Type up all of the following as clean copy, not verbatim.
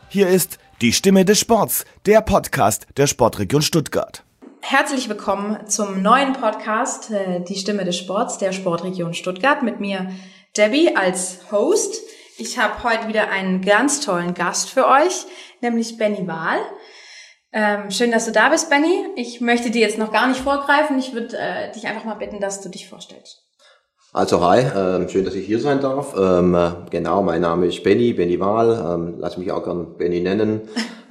Hier ist die Stimme des Sports, der Podcast der Sportregion Stuttgart. Herzlich willkommen zum neuen Podcast, die Stimme des Sports der Sportregion Stuttgart, mit mir Debbie als Host. Ich habe heute wieder einen ganz tollen Gast für euch, nämlich Benny Wahl. Schön, dass du da bist, Benny. Ich möchte dir jetzt noch gar nicht vorgreifen. Ich würde dich einfach mal bitten, dass du dich vorstellst. Also hi, schön, dass ich hier sein darf. Genau, mein Name ist Benny Wahl, lass mich auch gern Benny nennen.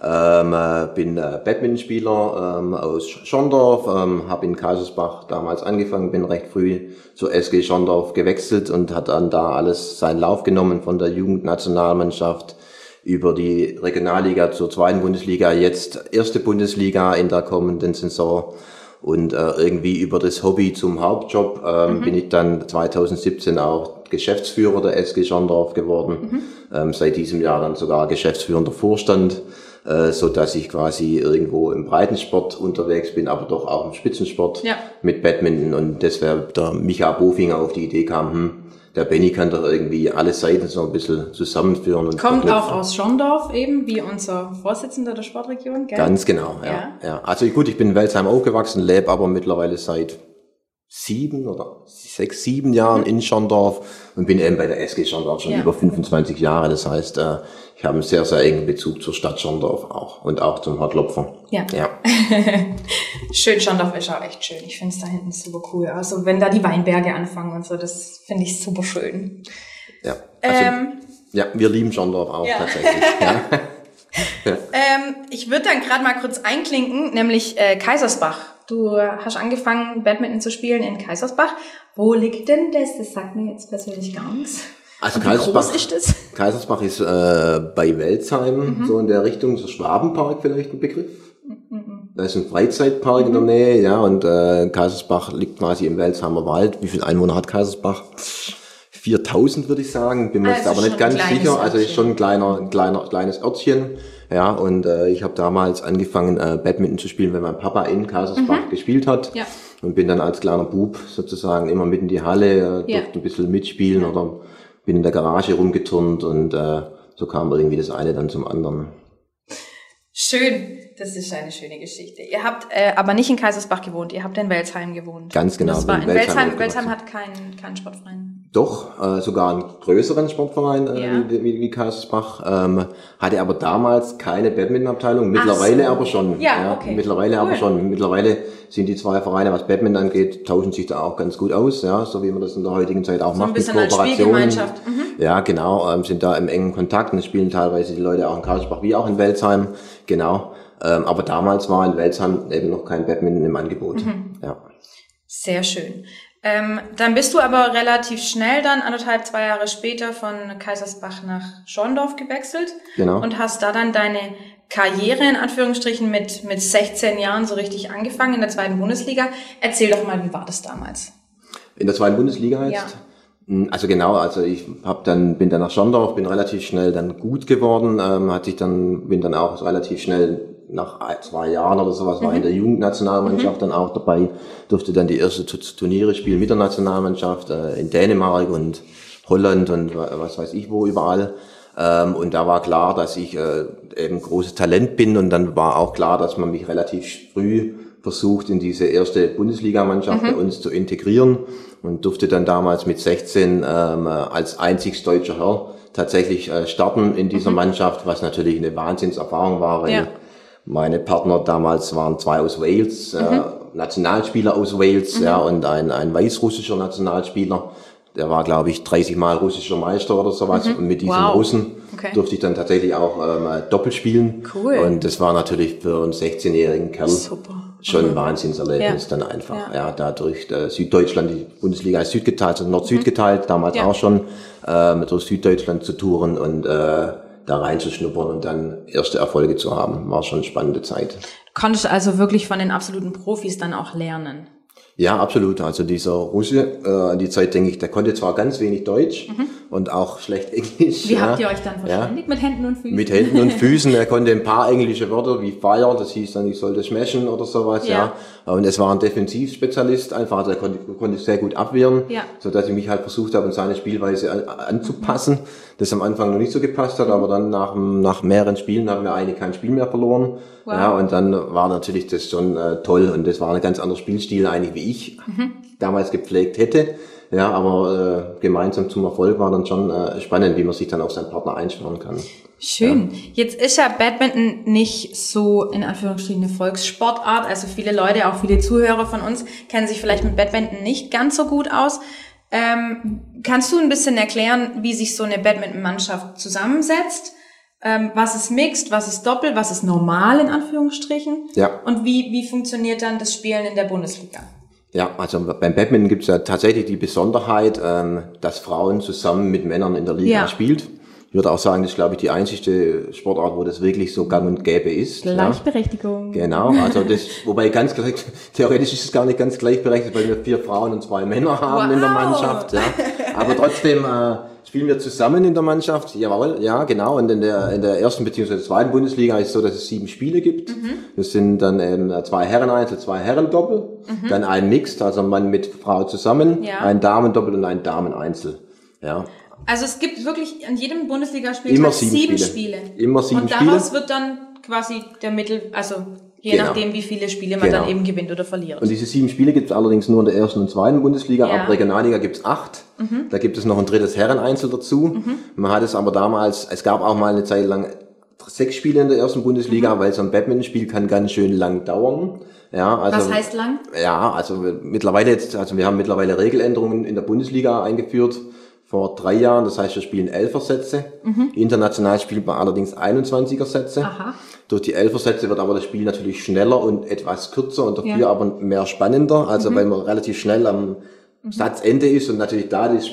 Bin Badmintonspieler aus Schondorf, habe in Kaisersbach damals angefangen, bin recht früh zur SG Schondorf gewechselt und hat dann da alles seinen Lauf genommen, von der Jugendnationalmannschaft über die Regionalliga zur zweiten Bundesliga, jetzt erste Bundesliga in der kommenden Saison. Und irgendwie über das Hobby zum Hauptjob bin ich dann 2017 auch Geschäftsführer der SG Schondorf geworden. Seit diesem Jahr dann sogar geschäftsführender Vorstand, so dass ich quasi irgendwo im Breitensport unterwegs bin, aber doch auch im Spitzensport mit Badminton. Und deshalb der Micha Bofinger auf die Idee kam, der Benny kann doch irgendwie alle Seiten so ein bisschen zusammenführen. Und kommt auch aus Schondorf eben, wie unser Vorsitzender der Sportregion, gell? Ganz genau, ja. Also gut, ich bin in Welzheim aufgewachsen, lebe aber mittlerweile seit 7 Jahren in Schondorf und bin eben bei der SG Schondorf schon über 25 Jahre. Das heißt, ich habe einen sehr, sehr engen Bezug zur Stadt Schondorf auch und auch zum Hartlopfer. Ja. Schön, Schondorf ist auch echt schön. Ich finde es da hinten super cool. Also wenn da die Weinberge anfangen und so, das finde ich super schön. Ja, also, wir lieben Schondorf auch tatsächlich. Ja. Ich würde dann gerade mal kurz einklinken, nämlich Kaisersbach. Du hast angefangen, Badminton zu spielen in Kaisersbach. Wo liegt denn das? Das sagt mir jetzt persönlich gar nichts. Also wie groß ist das? Kaisersbach ist bei Welzheim, so in der Richtung, so Schwabenpark vielleicht ein Begriff. Da ist ein Freizeitpark in der Nähe, ja, und Kaisersbach liegt quasi im Welzheimer Wald. Wie viele Einwohner hat Kaisersbach? 4000 würde ich sagen, bin mir jetzt aber nicht ganz sicher. Also ist schon ein kleines Örtchen. Ja, und ich habe damals angefangen, Badminton zu spielen, wenn mein Papa in Kaisersbach gespielt hat. Ja. Und bin dann als kleiner Bub sozusagen immer mit in die Halle, durfte ein bisschen mitspielen oder bin in der Garage rumgeturnt und so kam irgendwie das eine dann zum anderen. Schön, das ist eine schöne Geschichte. Ihr habt aber nicht in Kaisersbach gewohnt, ihr habt in Welzheim gewohnt. Ganz genau. Das war in Welzheim hat keinen Sportverein. Doch, sogar einen größeren Sportverein wie Kaisersbach, hatte aber damals keine Badmintonabteilung, mittlerweile aber schon. Mittlerweile sind die zwei Vereine, was Badminton angeht, tauschen sich da auch ganz gut aus, ja, so wie man das in der heutigen Zeit auch macht, mit Kooperationen. Ja, genau, sind da im engen Kontakt und spielen teilweise die Leute auch in Kaisersbach wie auch in Welzheim, genau. Aber damals war in Welzheim eben noch kein Badminton im Angebot. Ja. Sehr schön. Dann bist du aber relativ schnell dann 2 Jahre später von Kaisersbach nach Schondorf gewechselt. Genau. Und hast da dann deine Karriere in Anführungsstrichen mit 16 Jahren so richtig angefangen in der zweiten Bundesliga. Erzähl doch mal, wie war das damals? In der zweiten Bundesliga jetzt? Ja. Also genau, ich bin dann nach Schondorf, bin relativ schnell dann gut geworden, bin dann auch relativ schnell nach 2 Jahren oder sowas, war in der Jugendnationalmannschaft dann auch dabei, durfte dann die erste Turniere spielen mit der Nationalmannschaft in Dänemark und Holland und was weiß ich wo überall. Und da war klar, dass ich eben großes Talent bin und dann war auch klar, dass man mich relativ früh versucht, in diese erste Bundesligamannschaft bei uns zu integrieren und durfte dann damals mit 16 als einziges deutscher Herr tatsächlich starten in dieser Mannschaft, was natürlich eine Wahnsinnserfahrung war, weil meine Partner damals waren 2 aus Wales, Nationalspieler aus Wales, und ein weißrussischer Nationalspieler. Der war, glaube ich, 30 Mal russischer Meister oder sowas. Und mit diesem Russen durfte ich dann tatsächlich auch doppelt spielen. Cool. Und das war natürlich für einen 16-jährigen Kerl schon ein Wahnsinnserlebnis dann einfach. Ja, dadurch Süddeutschland, die Bundesliga ist südgeteilt, also Nord-Süd geteilt, damals auch schon, durch Süddeutschland zu touren und da reinzuschnuppern und dann erste Erfolge zu haben. War schon eine spannende Zeit. Du konntest also wirklich von den absoluten Profis dann auch lernen? Ja, absolut. Also dieser Russe, an die Zeit denke ich, der konnte zwar ganz wenig Deutsch und auch schlecht Englisch. Wie habt ihr euch dann verständigt? Mit Händen und Füßen? Mit Händen und Füßen. Er konnte ein paar englische Wörter wie Fire, das hieß dann, ich sollte smashen oder sowas, Und es war ein Defensivspezialist einfach, also er konnte sehr gut abwehren, ja. so dass ich mich halt versucht habe, an seine Spielweise anzupassen. Das am Anfang noch nicht so gepasst hat, aber dann nach mehreren Spielen haben wir eigentlich kein Spiel mehr verloren. Wow. Ja, und dann war natürlich das schon toll und das war ein ganz anderer Spielstil eigentlich, wie ich damals gepflegt hätte. Ja, aber gemeinsam zum Erfolg war dann schon spannend, wie man sich dann auf seinen Partner einschwören kann. Schön. Ja. Jetzt ist ja Badminton nicht so in Anführungsstrichen eine Volkssportart. Also viele Leute, auch viele Zuhörer von uns, kennen sich vielleicht mit Badminton nicht ganz so gut aus. Kannst du ein bisschen erklären, wie sich so eine Badminton-Mannschaft zusammensetzt? Was ist Mixed, was ist Doppel, was ist normal in Anführungsstrichen? Ja. Und wie funktioniert dann das Spielen in der Bundesliga? Ja, also beim Badminton gibt es ja tatsächlich die Besonderheit, dass Frauen zusammen mit Männern in der Liga spielt. Ich würde auch sagen, das ist, glaube ich, die einzigste Sportart, wo das wirklich so gang und gäbe ist. Gleichberechtigung. Ja. Genau, also das, wobei theoretisch ist es gar nicht ganz gleichberechtigt, weil wir 4 Frauen und 2 Männer haben in der Mannschaft. Ja. Aber trotzdem spielen wir zusammen in der Mannschaft. Jawohl, ja, genau. Und in der ersten bzw. zweiten Bundesliga ist es so, dass es 7 Spiele gibt. Das sind dann 2 Herreneinzel, 2 Herrendoppel, dann ein Mixed, also Mann mit Frau zusammen, ein Damendoppel und ein Dameneinzel. Ja. Also es gibt wirklich an jedem Bundesligaspieltag 7 Spiele. Immer 7 Spiele. Und daraus wird dann quasi der je nachdem, wie viele Spiele man dann eben gewinnt oder verliert. Und diese 7 Spiele gibt es allerdings nur in der ersten und zweiten Bundesliga. Ab Regionalliga gibt es 8. Da gibt es noch ein drittes Herreneinzel dazu. Man hat es aber damals, es gab auch mal eine Zeit lang 6 Spiele in der ersten Bundesliga, weil so ein Badmintonspiel kann ganz schön lang dauern. Ja, also, was heißt lang? Ja, also wir haben mittlerweile Regeländerungen in der Bundesliga eingeführt. Vor 3 Jahren, das heißt, wir spielen 11er-Sätze. International spielt man allerdings 21er-Sätze. Aha. Durch die 11er-Sätze wird aber das Spiel natürlich schneller und etwas kürzer und dafür aber mehr spannender. Also weil man relativ schnell am Satzende ist und natürlich da der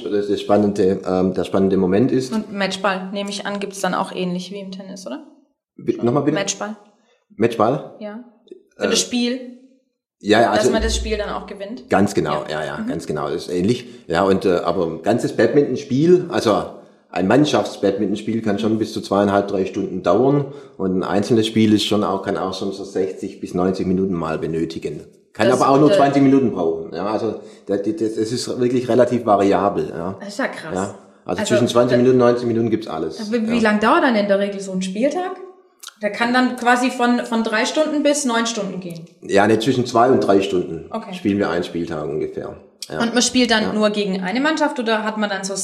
spannende Moment ist. Und Matchball, nehme ich an, gibt's dann auch ähnlich wie im Tennis, oder? Nochmal bitte? Matchball? Ja. Für das Spiel. Ja, also, dass man das Spiel dann auch gewinnt. Ganz genau, ganz genau, das ist ähnlich. Ja, und aber ein ganzes Badmintonspiel, also ein Mannschafts-Badmintonspiel kann schon bis zu 2,5-3 Stunden dauern und ein einzelnes Spiel kann auch schon so 60 bis 90 Minuten mal benötigen. Kann das aber auch nur 20 Minuten brauchen. Ja, also das ist wirklich relativ variabel. Ja. Das ist ja krass. Ja, also zwischen 20 Minuten und 90 Minuten gibt's alles. Wie lang dauert dann in der Regel so ein Spieltag? Der kann dann quasi von 3 Stunden bis 9 Stunden gehen. Ja, ne, zwischen 2 und 3 Stunden spielen wir einen Spieltag ungefähr. Ja. Und man spielt dann nur gegen eine Mannschaft oder hat man dann so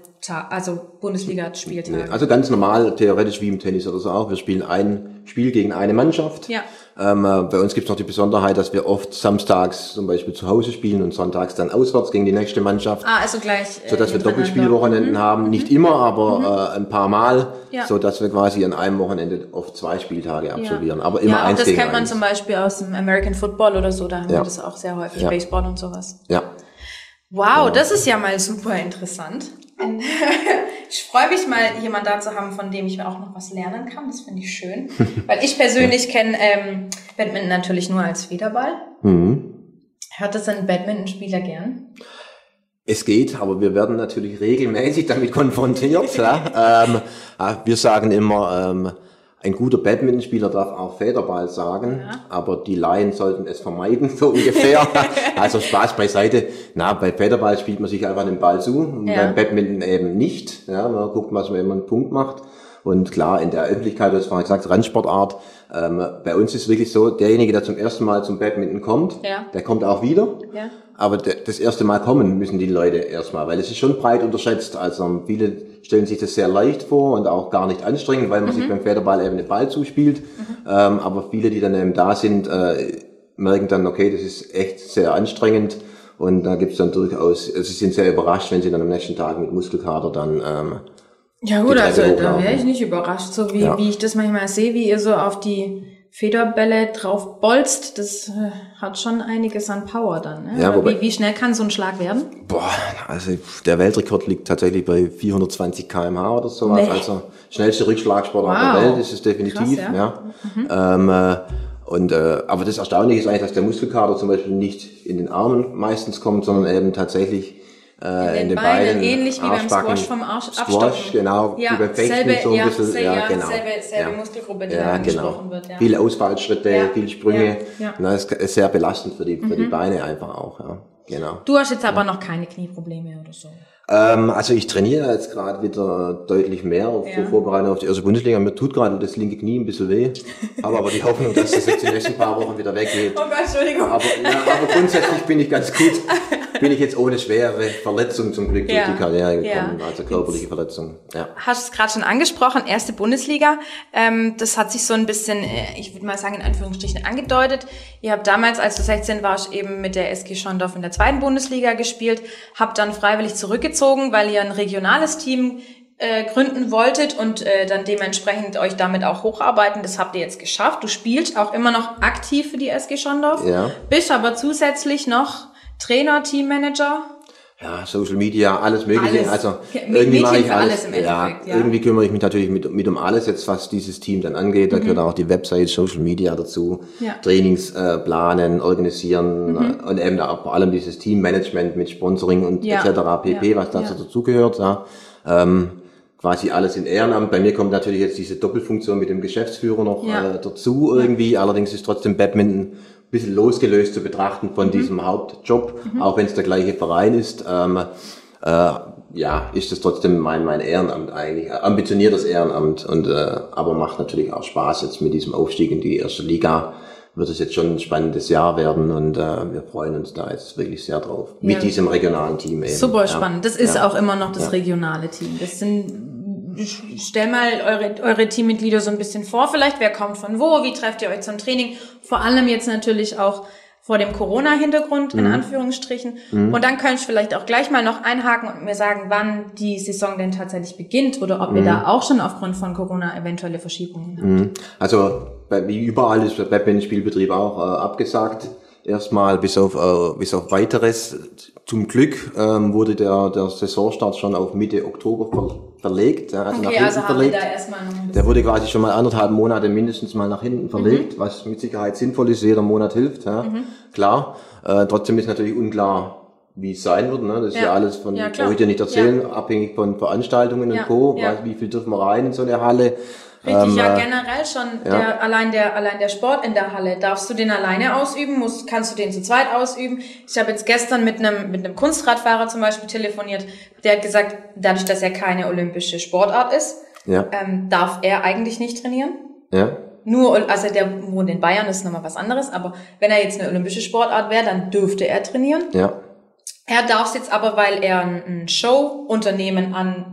Bundesliga-Spieltage? Nee, also ganz normal, theoretisch wie im Tennis oder so auch. Wir spielen ein Spiel gegen eine Mannschaft. Ja. Bei uns gibt's noch die Besonderheit, dass wir oft samstags zum Beispiel zu Hause spielen und sonntags dann auswärts gegen die nächste Mannschaft. Also gleich. Sodass wir Doppelspielwochenenden haben. Nicht immer, aber ein paar Mal. Ja. Sodass wir quasi an einem Wochenende oft 2 Spieltage absolvieren. Aber immer eins gegen eins. Das kennt man zum Beispiel aus dem American Football oder so. Da haben wir das auch sehr häufig. Baseball und sowas. Ja. Wow, das ist ja mal super interessant. Ich freue mich mal, jemand da zu haben, von dem ich auch noch was lernen kann. Das finde ich schön. Weil ich persönlich kenne Badminton natürlich nur als Federball. Hört das ein Badmintonspieler gern? Es geht, aber wir werden natürlich regelmäßig damit konfrontiert. Wir sagen immer, ein guter Badmintonspieler darf auch Federball sagen, aber die Laien sollten es vermeiden, so ungefähr. Also Spaß beiseite. Bei Federball spielt man sich einfach den Ball zu, und beim Badminton eben nicht. Ja, man guckt, was man immer einen Punkt macht. Und klar, in der Öffentlichkeit, du hast vorhin gesagt, Randsportart, bei uns ist es wirklich so, derjenige, der zum ersten Mal zum Badminton kommt, der kommt auch wieder. Ja. Aber das erste Mal kommen müssen die Leute erstmal, weil es ist schon breit unterschätzt. Also viele stellen sich das sehr leicht vor und auch gar nicht anstrengend, weil man sich beim Federball eben den Ball zuspielt. Aber viele, die dann eben da sind, merken dann, okay, das ist echt sehr anstrengend. Und da gibt's dann durchaus, sie sind sehr überrascht, wenn sie dann am nächsten Tag mit Muskelkater dann ja gut, also da wäre ich nicht überrascht, so wie ich das manchmal sehe, wie ihr so auf die Federbälle drauf bolzt, das hat schon einiges an Power dann. Ne? Ja, aber wie schnell kann so ein Schlag werden? Also der Weltrekord liegt tatsächlich bei 420 km/h oder sowas. Nee. Also schnellste Rückschlagsportart der Welt ist es definitiv. Krass, aber das Erstaunliche ist eigentlich, dass der Muskelkater zum Beispiel nicht in den Armen meistens kommt, sondern eben tatsächlich in den Beinen, ähnlich wie beim Squash vom Abstoppen. Squash, genau, ja, wie beim Fechten selbe, so ein bisschen. Genau. Selbe Muskelgruppe, die da angesprochen wird. Ja. Viele Ausfallschritte, viele Sprünge. Ja. Das ist sehr belastend für die Beine einfach auch. Ja. Genau. Du hast jetzt aber noch keine Knieprobleme oder so? Also ich trainiere jetzt gerade wieder deutlich mehr zur Vorbereitung auf die erste Bundesliga. Mir tut gerade das linke Knie ein bisschen weh. Habe aber die Hoffnung, dass das jetzt die nächsten paar Wochen wieder weggeht. Oh Gott, Entschuldigung. Aber grundsätzlich bin ich ganz gut. Bin ich jetzt ohne schwere Verletzung zum Glück durch die Karriere gekommen, also körperliche Verletzung. Ja. Hast es gerade schon angesprochen, erste Bundesliga. Das hat sich so ein bisschen, ich würde mal sagen, in Anführungsstrichen angedeutet. Ihr habt damals, als du 16 warst, eben mit der SG Schondorf in der zweiten Bundesliga gespielt, habt dann freiwillig zurückgezogen, weil ihr ein regionales Team gründen wolltet und dann dementsprechend euch damit auch hocharbeiten. Das habt ihr jetzt geschafft. Du spielst auch immer noch aktiv für die SG Schondorf, bist aber zusätzlich noch Trainer, Teammanager. Ja, Social Media, alles Mögliche. Alles. Also irgendwie mache ich alles. Im Endeffekt, irgendwie kümmere ich mich natürlich mit um alles jetzt, was dieses Team dann angeht. Da gehört auch die Website, Social Media dazu, Trainings planen, organisieren und eben da vor allem dieses Teammanagement mit Sponsoring und etc. pp, was dazu dazugehört. Ja. Quasi alles in Ehrenamt. Bei mir kommt natürlich jetzt diese Doppelfunktion mit dem Geschäftsführer noch dazu irgendwie. Allerdings ist trotzdem Badminton ein bisschen losgelöst zu betrachten von diesem Hauptjob, auch wenn es der gleiche Verein ist. Ist es trotzdem mein Ehrenamt eigentlich, ambitioniertes Ehrenamt und aber macht natürlich auch Spaß jetzt mit diesem Aufstieg in die erste Liga. Wird es jetzt schon ein spannendes Jahr werden und wir freuen uns da jetzt wirklich sehr drauf. Mit diesem regionalen Team eben. Super spannend. Das ist auch immer noch das regionale Team. Das sind, stell mal eure Teammitglieder so ein bisschen vor, vielleicht wer kommt von wo, wie trefft ihr euch zum Training, vor allem jetzt natürlich auch vor dem Corona-Hintergrund, in Anführungsstrichen. Und dann könnt ihr vielleicht auch gleich mal noch einhaken und mir sagen, wann die Saison denn tatsächlich beginnt oder ob ihr da auch schon aufgrund von Corona eventuelle Verschiebungen habt. Also wie überall ist der Badminton-Spielbetrieb auch abgesagt. Erstmal bis auf weiteres. Zum Glück wurde der Saisonstart schon auf Mitte Oktober verlegt. Also nach hinten verlegt. Wir da erstmal noch ein bisschen. Der wurde quasi schon mal 1,5 Monate mindestens mal nach hinten verlegt, was mit Sicherheit sinnvoll ist. Jeder Monat hilft, klar. Trotzdem ist natürlich unklar, wie es sein wird. Ne? Das ist ja alles brauche ich dir nicht erzählen, abhängig von Veranstaltungen und Co. Wie viel dürfen wir rein in so eine Halle? Richtig, generell schon allein der Sport in der Halle. Darfst du den alleine ausüben? Kannst du den zu zweit ausüben? Ich habe jetzt gestern mit einem Kunstradfahrer zum Beispiel telefoniert, der hat gesagt, dadurch, dass er keine olympische Sportart ist, darf er eigentlich nicht trainieren. Ja. Also der wohnt in Bayern, das ist nochmal was anderes, aber wenn er jetzt eine olympische Sportart wäre, dann dürfte er trainieren. Ja. Er darf es jetzt aber, weil er ein Show-Unternehmen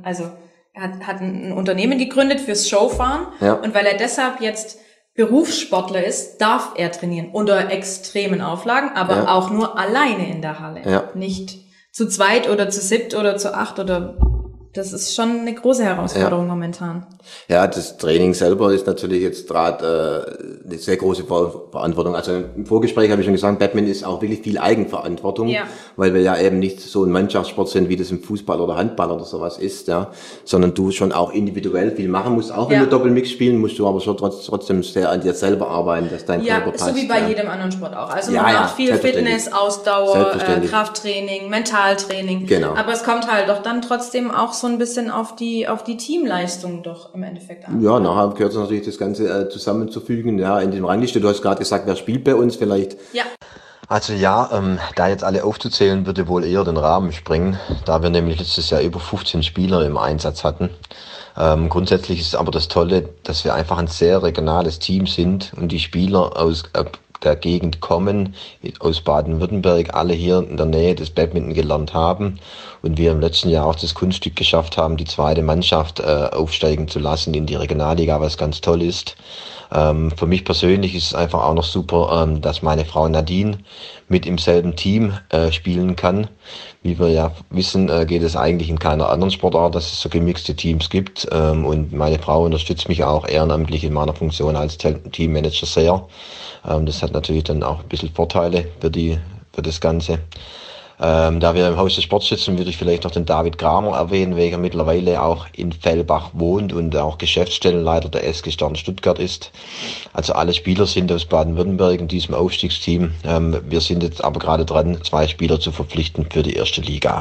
er hat ein Unternehmen gegründet fürs Showfahren und weil er deshalb jetzt Berufssportler ist, darf er trainieren unter extremen Auflagen, aber auch nur alleine in der Halle. Ja. Nicht zu zweit oder zu siebt oder zu acht oder das ist schon eine große Herausforderung momentan. Ja, das Training selber ist natürlich jetzt gerade eine sehr große Verantwortung. Also im Vorgespräch habe ich schon gesagt, Badminton ist auch wirklich viel Eigenverantwortung, weil wir ja eben nicht so ein Mannschaftssport sind, wie das im Fußball oder Handball oder sowas ist, sondern du schon auch individuell viel machen musst. Auch wenn du Doppelmix spielen, musst du aber schon trotzdem sehr an dir selber arbeiten, dass dein Körper passt. Ja, so wie bei jedem anderen Sport auch. Also man macht viel Fitness, Ausdauer, Krafttraining, Mentaltraining. Genau. Aber es kommt halt doch dann trotzdem auch so ein bisschen auf die Teamleistung doch im Endeffekt an. Ja, nachher gehört es natürlich das Ganze zusammenzufügen. Ja, in dem Rangliste, du hast gerade gesagt, wer spielt bei uns vielleicht? Ja. Also da jetzt alle aufzuzählen, würde wohl eher den Rahmen sprengen, da wir nämlich letztes Jahr über 15 Spieler im Einsatz hatten. Grundsätzlich ist aber das Tolle, dass wir einfach ein sehr regionales Team sind und die Spieler aus der Gegend kommen, aus Baden-Württemberg, alle hier in der Nähe des Badminton gelernt haben und wir im letzten Jahr auch das Kunststück geschafft haben, die zweite Mannschaft aufsteigen zu lassen in die Regionalliga, was ganz toll ist. Für mich persönlich ist es einfach auch noch super, dass meine Frau Nadine mit im selben Team spielen kann. Wie wir ja wissen, geht es eigentlich in keiner anderen Sportart, dass es so gemixte Teams gibt. Und meine Frau unterstützt mich auch ehrenamtlich in meiner Funktion als Teammanager sehr. Das hat natürlich dann auch ein bisschen Vorteile für das Ganze. Da wir im Haus des Sports sitzen, würde ich vielleicht noch den David Kramer erwähnen, welcher mittlerweile auch in Fellbach wohnt und auch Geschäftsstellenleiter der SG Stern Stuttgart ist. Also alle Spieler sind aus Baden-Württemberg in diesem Aufstiegsteam. Wir sind jetzt aber gerade dran, 2 Spieler zu verpflichten für die erste Liga.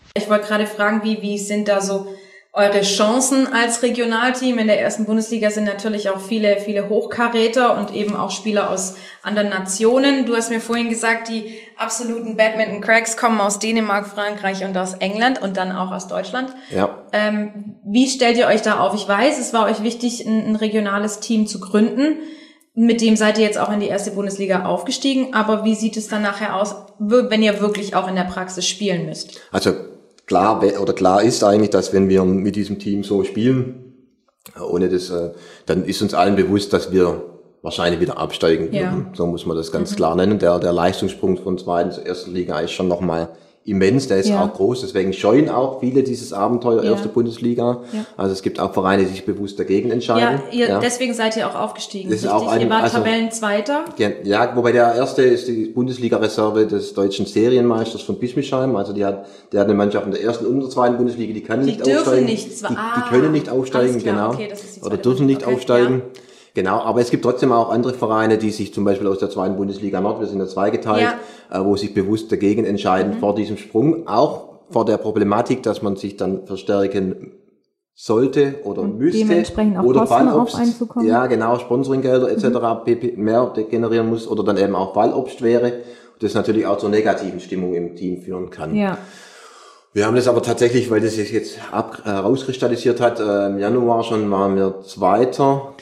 Ich wollte gerade fragen, wie sind da so eure Chancen als Regionalteam? In der ersten Bundesliga sind natürlich auch viele Hochkaräter und eben auch Spieler aus anderen Nationen. Du hast mir vorhin gesagt, die absoluten Badminton-Cracks kommen aus Dänemark, Frankreich und aus England und dann auch aus Deutschland. Ja. Wie stellt ihr euch da auf? Ich weiß, es war euch wichtig, ein regionales Team zu gründen. Mit dem seid ihr jetzt auch in die erste Bundesliga aufgestiegen. Aber wie sieht es dann nachher aus, wenn ihr wirklich auch in der Praxis spielen müsst? Also klar ist eigentlich, dass wenn wir mit diesem Team so spielen, ohne das, dann ist uns allen bewusst, dass wir wahrscheinlich wieder absteigen würden. So muss man das ganz klar nennen. Der Leistungssprung von zweiten zur ersten Liga ist schon nochmal immens, der ist auch groß, deswegen scheuen auch viele dieses Abenteuer erste Bundesliga. Ja. Also es gibt auch Vereine, die sich bewusst dagegen entscheiden. Deswegen seid ihr auch aufgestiegen. Das ist auch ihr wart Tabellenzweiter. Ja, wobei der erste ist die Bundesliga-Reserve des deutschen Serienmeisters von Bischmisheim. Also die hat eine Mannschaft in der ersten und der zweiten Bundesliga, die können nicht aufsteigen. Die können nicht aufsteigen, genau. Okay, das ist die zweite oder dürfen nicht aufsteigen. Ja. Genau, aber es gibt trotzdem auch andere Vereine, die sich zum Beispiel aus der zweiten Bundesliga Nord, wir sind ja zweigeteilt, wo sich bewusst dagegen entscheiden vor diesem Sprung, auch vor der Problematik, dass man sich dann verstärken sollte oder müsste. Dementsprechend auch oder Kosten auf einzukommen. Ja, genau, Sponsoringgelder etc. mehr generieren muss oder dann eben auch Fallobst wäre, das natürlich auch zur negativen Stimmung im Team führen kann. Ja. Wir haben das aber tatsächlich, weil das sich jetzt rauskristallisiert hat, im Januar schon waren wir Zweiter,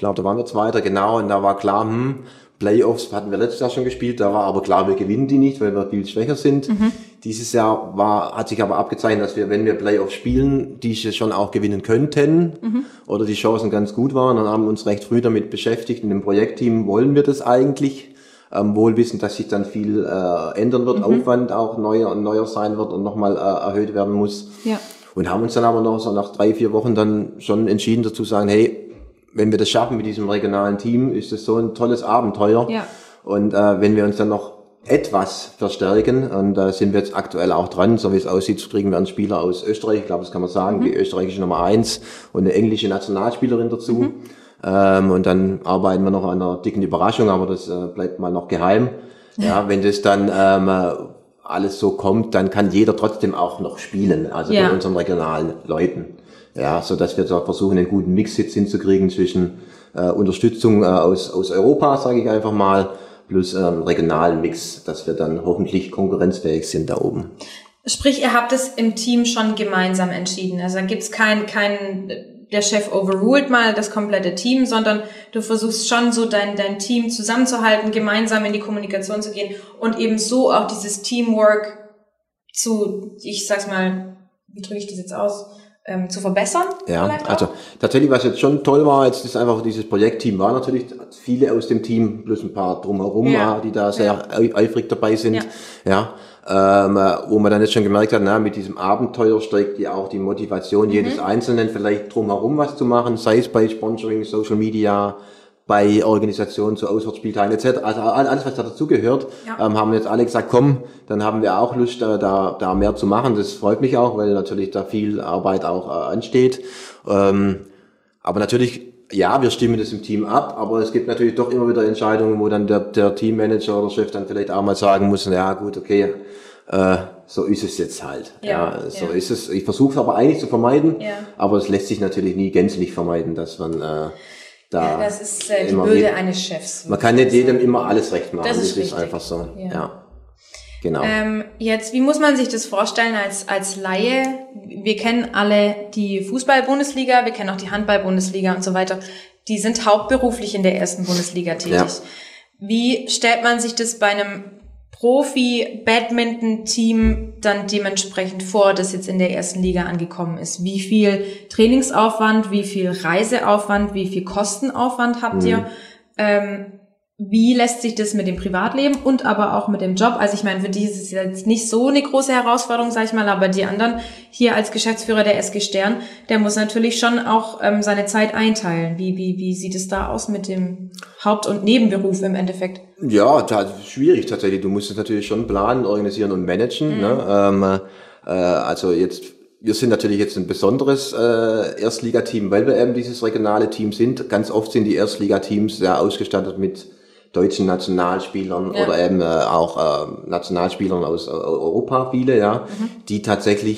genau, und da war klar, Playoffs hatten wir letztes Jahr schon gespielt, da war aber klar, wir gewinnen die nicht, weil wir viel schwächer sind. Dieses Jahr hat sich aber abgezeichnet, dass wir, wenn wir Playoffs spielen, die schon auch gewinnen könnten oder die Chancen ganz gut waren, und haben uns recht früh damit beschäftigt. In dem Projektteam wollen wir das eigentlich. Wohl wissend, dass sich dann viel ändern wird, Aufwand auch neuer sein wird und nochmal erhöht werden muss. Ja. Und haben uns dann aber noch so nach 3-4 Wochen dann schon entschieden dazu sagen, hey, wenn wir das schaffen mit diesem regionalen Team, ist das so ein tolles Abenteuer. Ja. Und wenn wir uns dann noch etwas verstärken, und da sind wir jetzt aktuell auch dran, so wie es aussieht, kriegen wir einen Spieler aus Österreich, ich glaube, das kann man sagen, die österreichische Nummer 1 und eine englische Nationalspielerin dazu. Und dann arbeiten wir noch an einer dicken Überraschung, aber das bleibt mal noch geheim. Ja, wenn das dann alles so kommt, dann kann jeder trotzdem auch noch spielen, also bei unseren regionalen Leuten. Ja, so dass wir da versuchen, einen guten Mix jetzt hinzukriegen zwischen Unterstützung aus Europa, sage ich einfach mal, plus regionalen Mix, dass wir dann hoffentlich konkurrenzfähig sind da oben. Sprich, ihr habt es im Team schon gemeinsam entschieden. Also da gibt's keinen der Chef overruled mal das komplette Team, sondern du versuchst schon so dein Team zusammenzuhalten, gemeinsam in die Kommunikation zu gehen und eben so auch dieses Teamwork ich sag's mal, wie drücke ich das jetzt aus, zu verbessern? Ja, also tatsächlich, was jetzt schon toll war, jetzt ist einfach dieses Projektteam, war natürlich viele aus dem Team, plus ein paar drumherum, die da sehr eifrig dabei sind, wo man dann jetzt schon gemerkt hat, mit diesem Abenteuer steigt ja auch die Motivation jedes Einzelnen, vielleicht drumherum was zu machen, sei es bei Sponsoring, Social Media, bei Organisationen zu Auswärtsspieltagen etc. Also alles, was da dazugehört, haben jetzt alle gesagt, komm, dann haben wir auch Lust, da mehr zu machen. Das freut mich auch, weil natürlich da viel Arbeit auch ansteht. Aber natürlich, wir stimmen das im Team ab, aber es gibt natürlich doch immer wieder Entscheidungen, wo dann der Teammanager oder Chef dann vielleicht auch mal sagen muss, ja gut, okay, so ist es jetzt halt. Ist es. Ich versuche es aber eigentlich zu vermeiden, aber es lässt sich natürlich nie gänzlich vermeiden, dass man das ist die Bürde eines Chefs. Man kann nicht jedem immer alles recht machen. Das ist einfach so. Ja. Genau. Jetzt, wie muss man sich das vorstellen als Laie? Wir kennen alle die Fußball-Bundesliga, wir kennen auch die Handball-Bundesliga und so weiter. Die sind hauptberuflich in der ersten Bundesliga tätig. Ja. Wie stellt man sich das bei einem Profi-Badminton-Team dann dementsprechend vor, das jetzt in der ersten Liga angekommen ist? Wie viel Trainingsaufwand, wie viel Reiseaufwand, wie viel Kostenaufwand habt ihr? Wie lässt sich das mit dem Privatleben und aber auch mit dem Job? Also ich meine, für die ist es jetzt nicht so eine große Herausforderung, sag ich mal, aber die anderen hier als Geschäftsführer der SG Stern, der muss natürlich schon auch seine Zeit einteilen. Wie sieht es da aus mit dem Haupt- und Nebenberuf im Endeffekt? Ja, schwierig tatsächlich. Du musst es natürlich schon planen, organisieren und managen. Ne? Also jetzt, wir sind natürlich jetzt ein besonderes Erstligateam, weil wir eben dieses regionale Team sind. Ganz oft sind die Erstligateams ja ausgestattet mit deutschen Nationalspielern oder eben auch Nationalspielern aus Europa, viele, die tatsächlich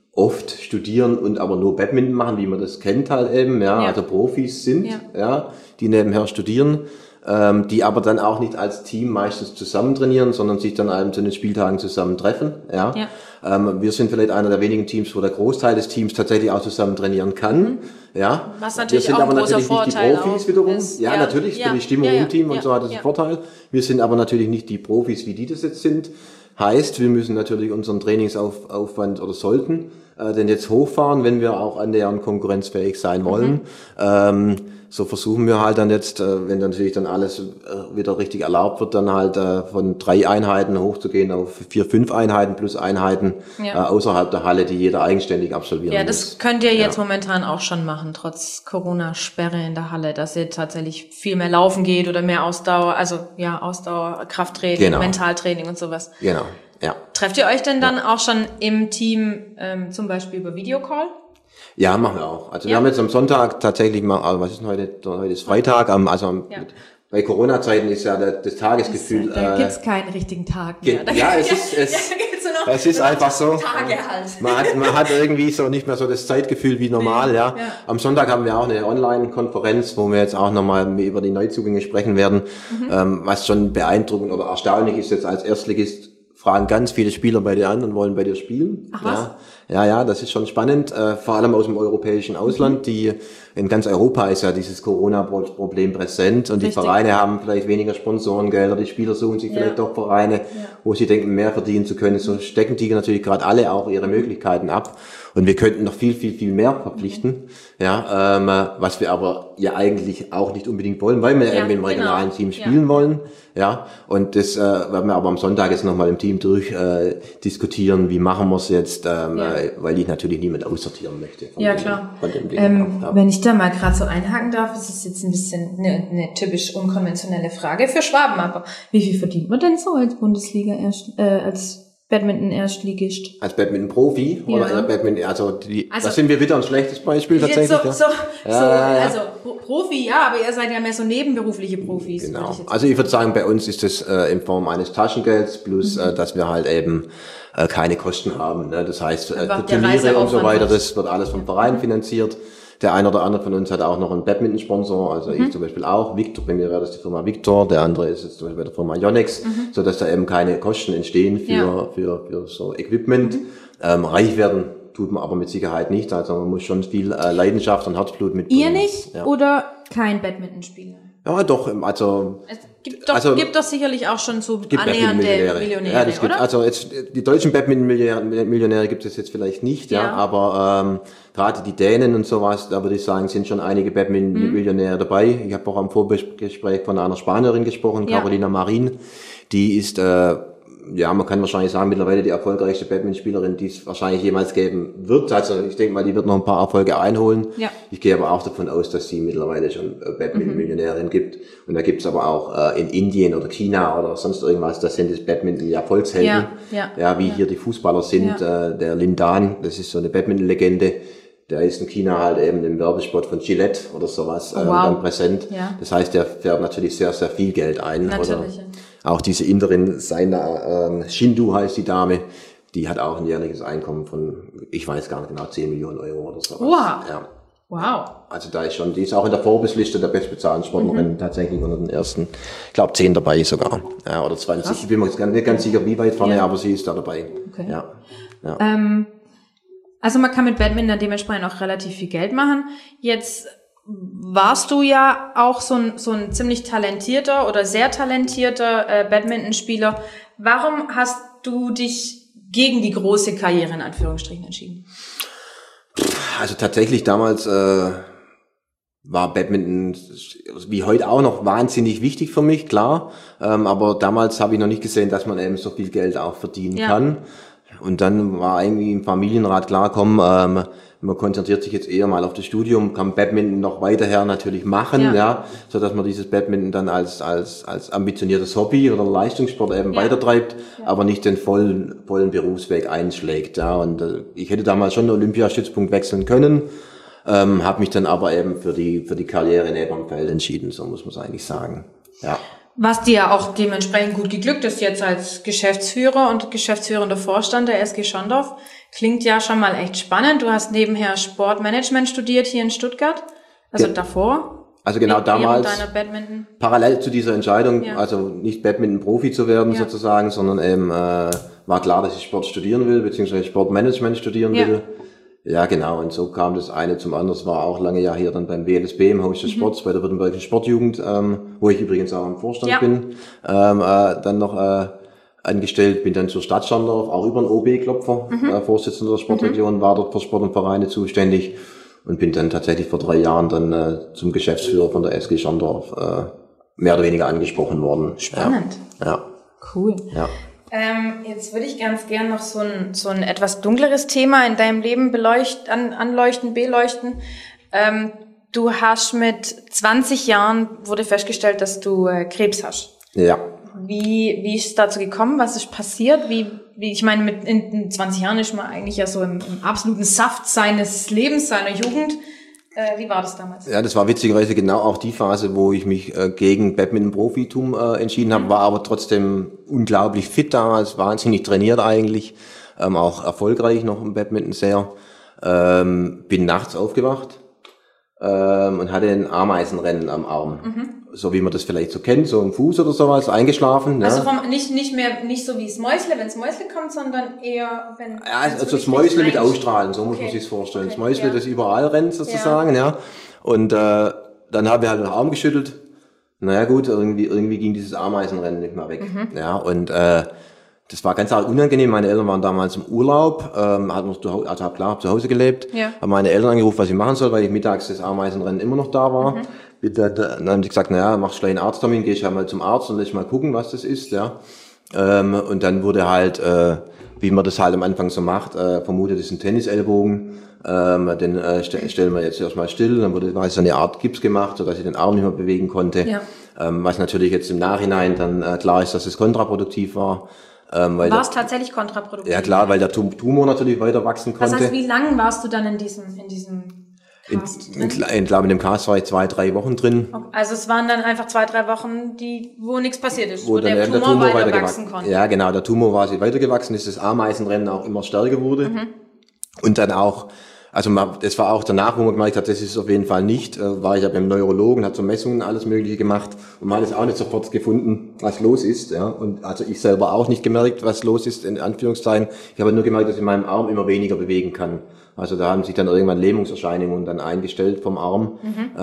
oft studieren und aber nur Badminton machen, wie man das kennt halt eben, ja. Also Profis sind, ja, die nebenher studieren, die aber dann auch nicht als Team meistens zusammen trainieren, sondern sich dann eben zu den Spieltagen zusammen treffen, ja. Wir sind vielleicht einer der wenigen Teams, wo der Großteil des Teams tatsächlich auch zusammen trainieren kann, ja. Was natürlich wir sind auch aber ein großer natürlich nicht die Profis wiederum. Ist, ja, natürlich, für die Stimmung im Team und so hat das einen Vorteil. Wir sind aber natürlich nicht die Profis, wie die das jetzt sind. Heißt, wir müssen natürlich unseren Trainingsaufwand oder sollten den jetzt hochfahren, wenn wir auch annähernd konkurrenzfähig sein wollen. So versuchen wir halt dann jetzt, wenn dann natürlich dann alles wieder richtig erlaubt wird, dann halt von 3 Einheiten hochzugehen auf 4, 5 Einheiten plus Einheiten außerhalb der Halle, die jeder eigenständig absolvieren muss. Ja, das könnt ihr jetzt momentan auch schon machen, trotz Corona-Sperre in der Halle, dass ihr tatsächlich viel mehr laufen geht oder mehr Ausdauer, also Ausdauer, Krafttraining, Mentaltraining und sowas. Genau, ja. Trefft ihr euch denn dann auch schon im Team zum Beispiel über Videocall? Ja, machen wir auch. Also wir haben jetzt am Sonntag tatsächlich mal, also was ist denn heute? Heute ist Freitag, bei Corona-Zeiten ist ja das Tagesgefühl. Da gibt's keinen richtigen Tag mehr. Es ist einfach so. Tage halt. Man hat irgendwie so nicht mehr so das Zeitgefühl wie normal, ja. Am Sonntag haben wir auch eine Online-Konferenz, wo wir jetzt auch nochmal über die Neuzugänge sprechen werden. Was schon beeindruckend oder erstaunlich ist jetzt als Erstligist, fragen ganz viele Spieler bei dir an und wollen bei dir spielen. Ach, was? Ja, das ist schon spannend, vor allem aus dem europäischen Ausland, die in ganz Europa ist ja dieses Corona-Problem präsent und die Vereine haben vielleicht weniger Sponsorengelder, die Spieler suchen sich vielleicht doch Vereine, wo sie denken, mehr verdienen zu können. So stecken die natürlich gerade alle auch ihre Möglichkeiten ab und wir könnten noch viel, viel, viel mehr verpflichten, was wir aber ja eigentlich auch nicht unbedingt wollen, weil wir ja irgendwie im regionalen Team spielen wollen. Ja, und das werden wir aber am Sonntag jetzt nochmal im Team diskutieren, wie machen wir es jetzt, weil ich natürlich niemand aussortieren möchte. Von dem Ding. Wenn ich da mal gerade so einhaken darf, das ist jetzt ein bisschen eine typisch unkonventionelle Frage für Schwaben, aber wie viel verdient man denn so als Bundesliga als Badminton-Erstligist? Als Badminton-Profi oder Badminton, da sind wir wieder ein schlechtes Beispiel tatsächlich. Also Profi, aber ihr seid ja mehr so nebenberufliche Profis. Genau. Also ich würde sagen, bei uns ist das in Form eines Taschengelds plus, dass wir halt eben keine Kosten haben. Ne? Das heißt, für Turniere und so weiter, das wird alles vom Verein finanziert. Der eine oder andere von uns hat auch noch einen Badminton-Sponsor, also ich zum Beispiel auch. Victor, bei mir wäre das die Firma Victor, der andere ist jetzt zum Beispiel bei der Firma Yonex, so dass da eben keine Kosten entstehen für so Equipment. Reich werden tut man aber mit Sicherheit nicht, also man muss schon viel Leidenschaft und Herzblut mitbringen. Ihr nicht oder kein Badmintonspieler? Ja, doch, also... Es gibt doch sicherlich auch schon so annähernde Millionäre, ja, das gibt, oder? also jetzt, die deutschen Badminton-Millionäre gibt es jetzt vielleicht nicht, aber gerade die Dänen und sowas, da würde ich sagen, sind schon einige Badminton-Millionäre dabei. Ich habe auch am Vorgespräch von einer Spanierin gesprochen, Carolina Marin, die ist... man kann wahrscheinlich sagen, mittlerweile die erfolgreichste Badmintonspielerin, die es wahrscheinlich jemals geben wird. Also ich denke mal, die wird noch ein paar Erfolge einholen. Ja. Ich gehe aber auch davon aus, dass sie mittlerweile schon Badminton-Millionärin gibt. Und da gibt es aber auch in Indien oder China oder sonst irgendwas, das sind das Badminton ja Volkshelden. Wie hier die Fußballer sind. Der Lin Dan, das ist so eine Badminton-Legende. Der ist in China halt eben im Werbespot von Gillette oder sowas dann präsent. Ja. Das heißt, der fährt natürlich sehr, sehr viel Geld ein. Natürlich. Oder auch diese Inderin, Shindu heißt die Dame, die hat auch ein jährliches Einkommen von, ich weiß gar nicht genau, 10 Millionen Euro oder sowas. Wow. Ja. Wow. Also da ist schon, die ist auch in der Forbes-Liste der bestbezahlten Sportlerinnen tatsächlich unter den ersten, ich glaube 10 dabei sogar. Ja, oder 20. Krass. Ich bin mir nicht ganz sicher, wie weit vorne, aber sie ist da dabei. Okay. Ja. Also man kann mit Badminton dementsprechend auch relativ viel Geld machen. Jetzt warst du ja auch so ein ziemlich talentierter oder sehr talentierter Badmintonspieler. Warum hast du dich gegen die große Karriere in Anführungsstrichen entschieden? Also tatsächlich damals war Badminton wie heute auch noch wahnsinnig wichtig für mich, klar. Aber damals habe ich noch nicht gesehen, dass man eben so viel Geld auch verdienen kann. Und dann war irgendwie im Familienrat klar, komm, man konzentriert sich jetzt eher mal auf das Studium, kann Badminton noch weiterher natürlich machen, so dass man dieses Badminton dann als ambitioniertes Hobby oder Leistungssport eben weitertreibt, aber nicht den vollen Berufsweg einschlägt, Und ich hätte damals schon den Olympiastützpunkt wechseln können, habe mich dann aber eben für die Karriere in Ebernfeld entschieden, so muss man es eigentlich sagen, ja. Was dir ja auch dementsprechend gut geglückt ist jetzt als Geschäftsführer und geschäftsführender Vorstand der SG Schondorf. Klingt ja schon mal echt spannend. Du hast nebenher Sportmanagement studiert hier in Stuttgart, also davor. Also genau damals, Badminton. Parallel zu dieser Entscheidung, also nicht Badminton-Profi zu werden sozusagen, sondern eben war klar, dass ich Sport studieren will, beziehungsweise Sportmanagement studieren will. Ja, genau. Und so kam das eine zum anderen. Das war auch lange Jahr hier dann beim WLSB im Haus des Sports, bei der Württembergischen Sportjugend, wo ich übrigens auch im Vorstand bin, dann noch angestellt, bin dann zur Stadt Schondorf, auch über den OB-Klopfer, Vorsitzender der Sportregion, war dort für Sport und Vereine zuständig und bin dann tatsächlich vor 3 Jahren dann zum Geschäftsführer von der SG Schondorf mehr oder weniger angesprochen worden. Spannend. Ja. Cool. Ja. Jetzt würde ich ganz gern noch so ein etwas dunkleres Thema in deinem Leben beleuchten. Du hast mit 20 Jahren, wurde festgestellt, dass du Krebs hast. Ja. Wie ist es dazu gekommen? Was ist passiert? Ich meine, in 20 Jahren ist man eigentlich ja so im absoluten Saft seines Lebens, seiner Jugend. Wie war das damals? Ja, das war witzigerweise genau auch die Phase, wo ich mich gegen Badminton-Profitum entschieden habe, war aber trotzdem unglaublich fit damals, wahnsinnig trainiert eigentlich, auch erfolgreich noch im Badminton sehr. Bin nachts aufgewacht und hatte ein Ameisenrennen am Arm. So wie man das vielleicht so kennt, so im Fuß oder sowas, eingeschlafen. Also nicht so wie das Mäusle, wenn das Mäusle kommt, sondern eher, wenn... Ja, also das Mäusle mit Ausstrahlen, so muss man sich's vorstellen. Das Mäusle, das überall rennt sozusagen, ja. Und dann haben wir halt den Arm geschüttelt. Naja gut, irgendwie ging dieses Ameisenrennen nicht mehr weg. Ja, und das war ganz arg unangenehm. Meine Eltern waren damals im Urlaub, hab zu Hause gelebt, haben meine Eltern angerufen, was ich machen soll, weil ich mittags das Ameisenrennen immer noch da war. Dann haben die gesagt, naja, machst gleich einen Arzttermin, geh ich halt mal zum Arzt und lass mal gucken, was das ist, ja. Und dann wurde halt, wie man das halt am Anfang so macht, vermutet ist ein Tennisellbogen, den stellen wir jetzt erstmal still, dann war so eine Art Gips gemacht, sodass ich den Arm nicht mehr bewegen konnte. Ja. Was natürlich jetzt im Nachhinein dann klar ist, dass es kontraproduktiv war. War es tatsächlich kontraproduktiv? Ja klar, weil der Tumor natürlich weiter wachsen konnte. Das heißt, wie lange warst du dann in diesem Cast ich glaube, in dem Cast war ich 2-3 Wochen drin. Also es waren dann einfach 2-3 Wochen, wo nichts passiert ist, wo der Tumor weiter wachsen konnte. Ja genau, der Tumor war weitergewachsen, ist das Ameisenrennen auch immer stärker wurde. Und dann auch, also das war auch danach, wo man gemerkt hat, das ist auf jeden Fall nicht, war ich ja beim Neurologen, hat so Messungen, alles Mögliche gemacht und man hat es auch nicht sofort gefunden, was los ist, ja. Und also ich selber auch nicht gemerkt, was los ist, in Anführungszeichen. Ich habe nur gemerkt, dass ich meinen Arm immer weniger bewegen kann. Also da haben sich dann irgendwann Lähmungserscheinungen dann eingestellt vom Arm,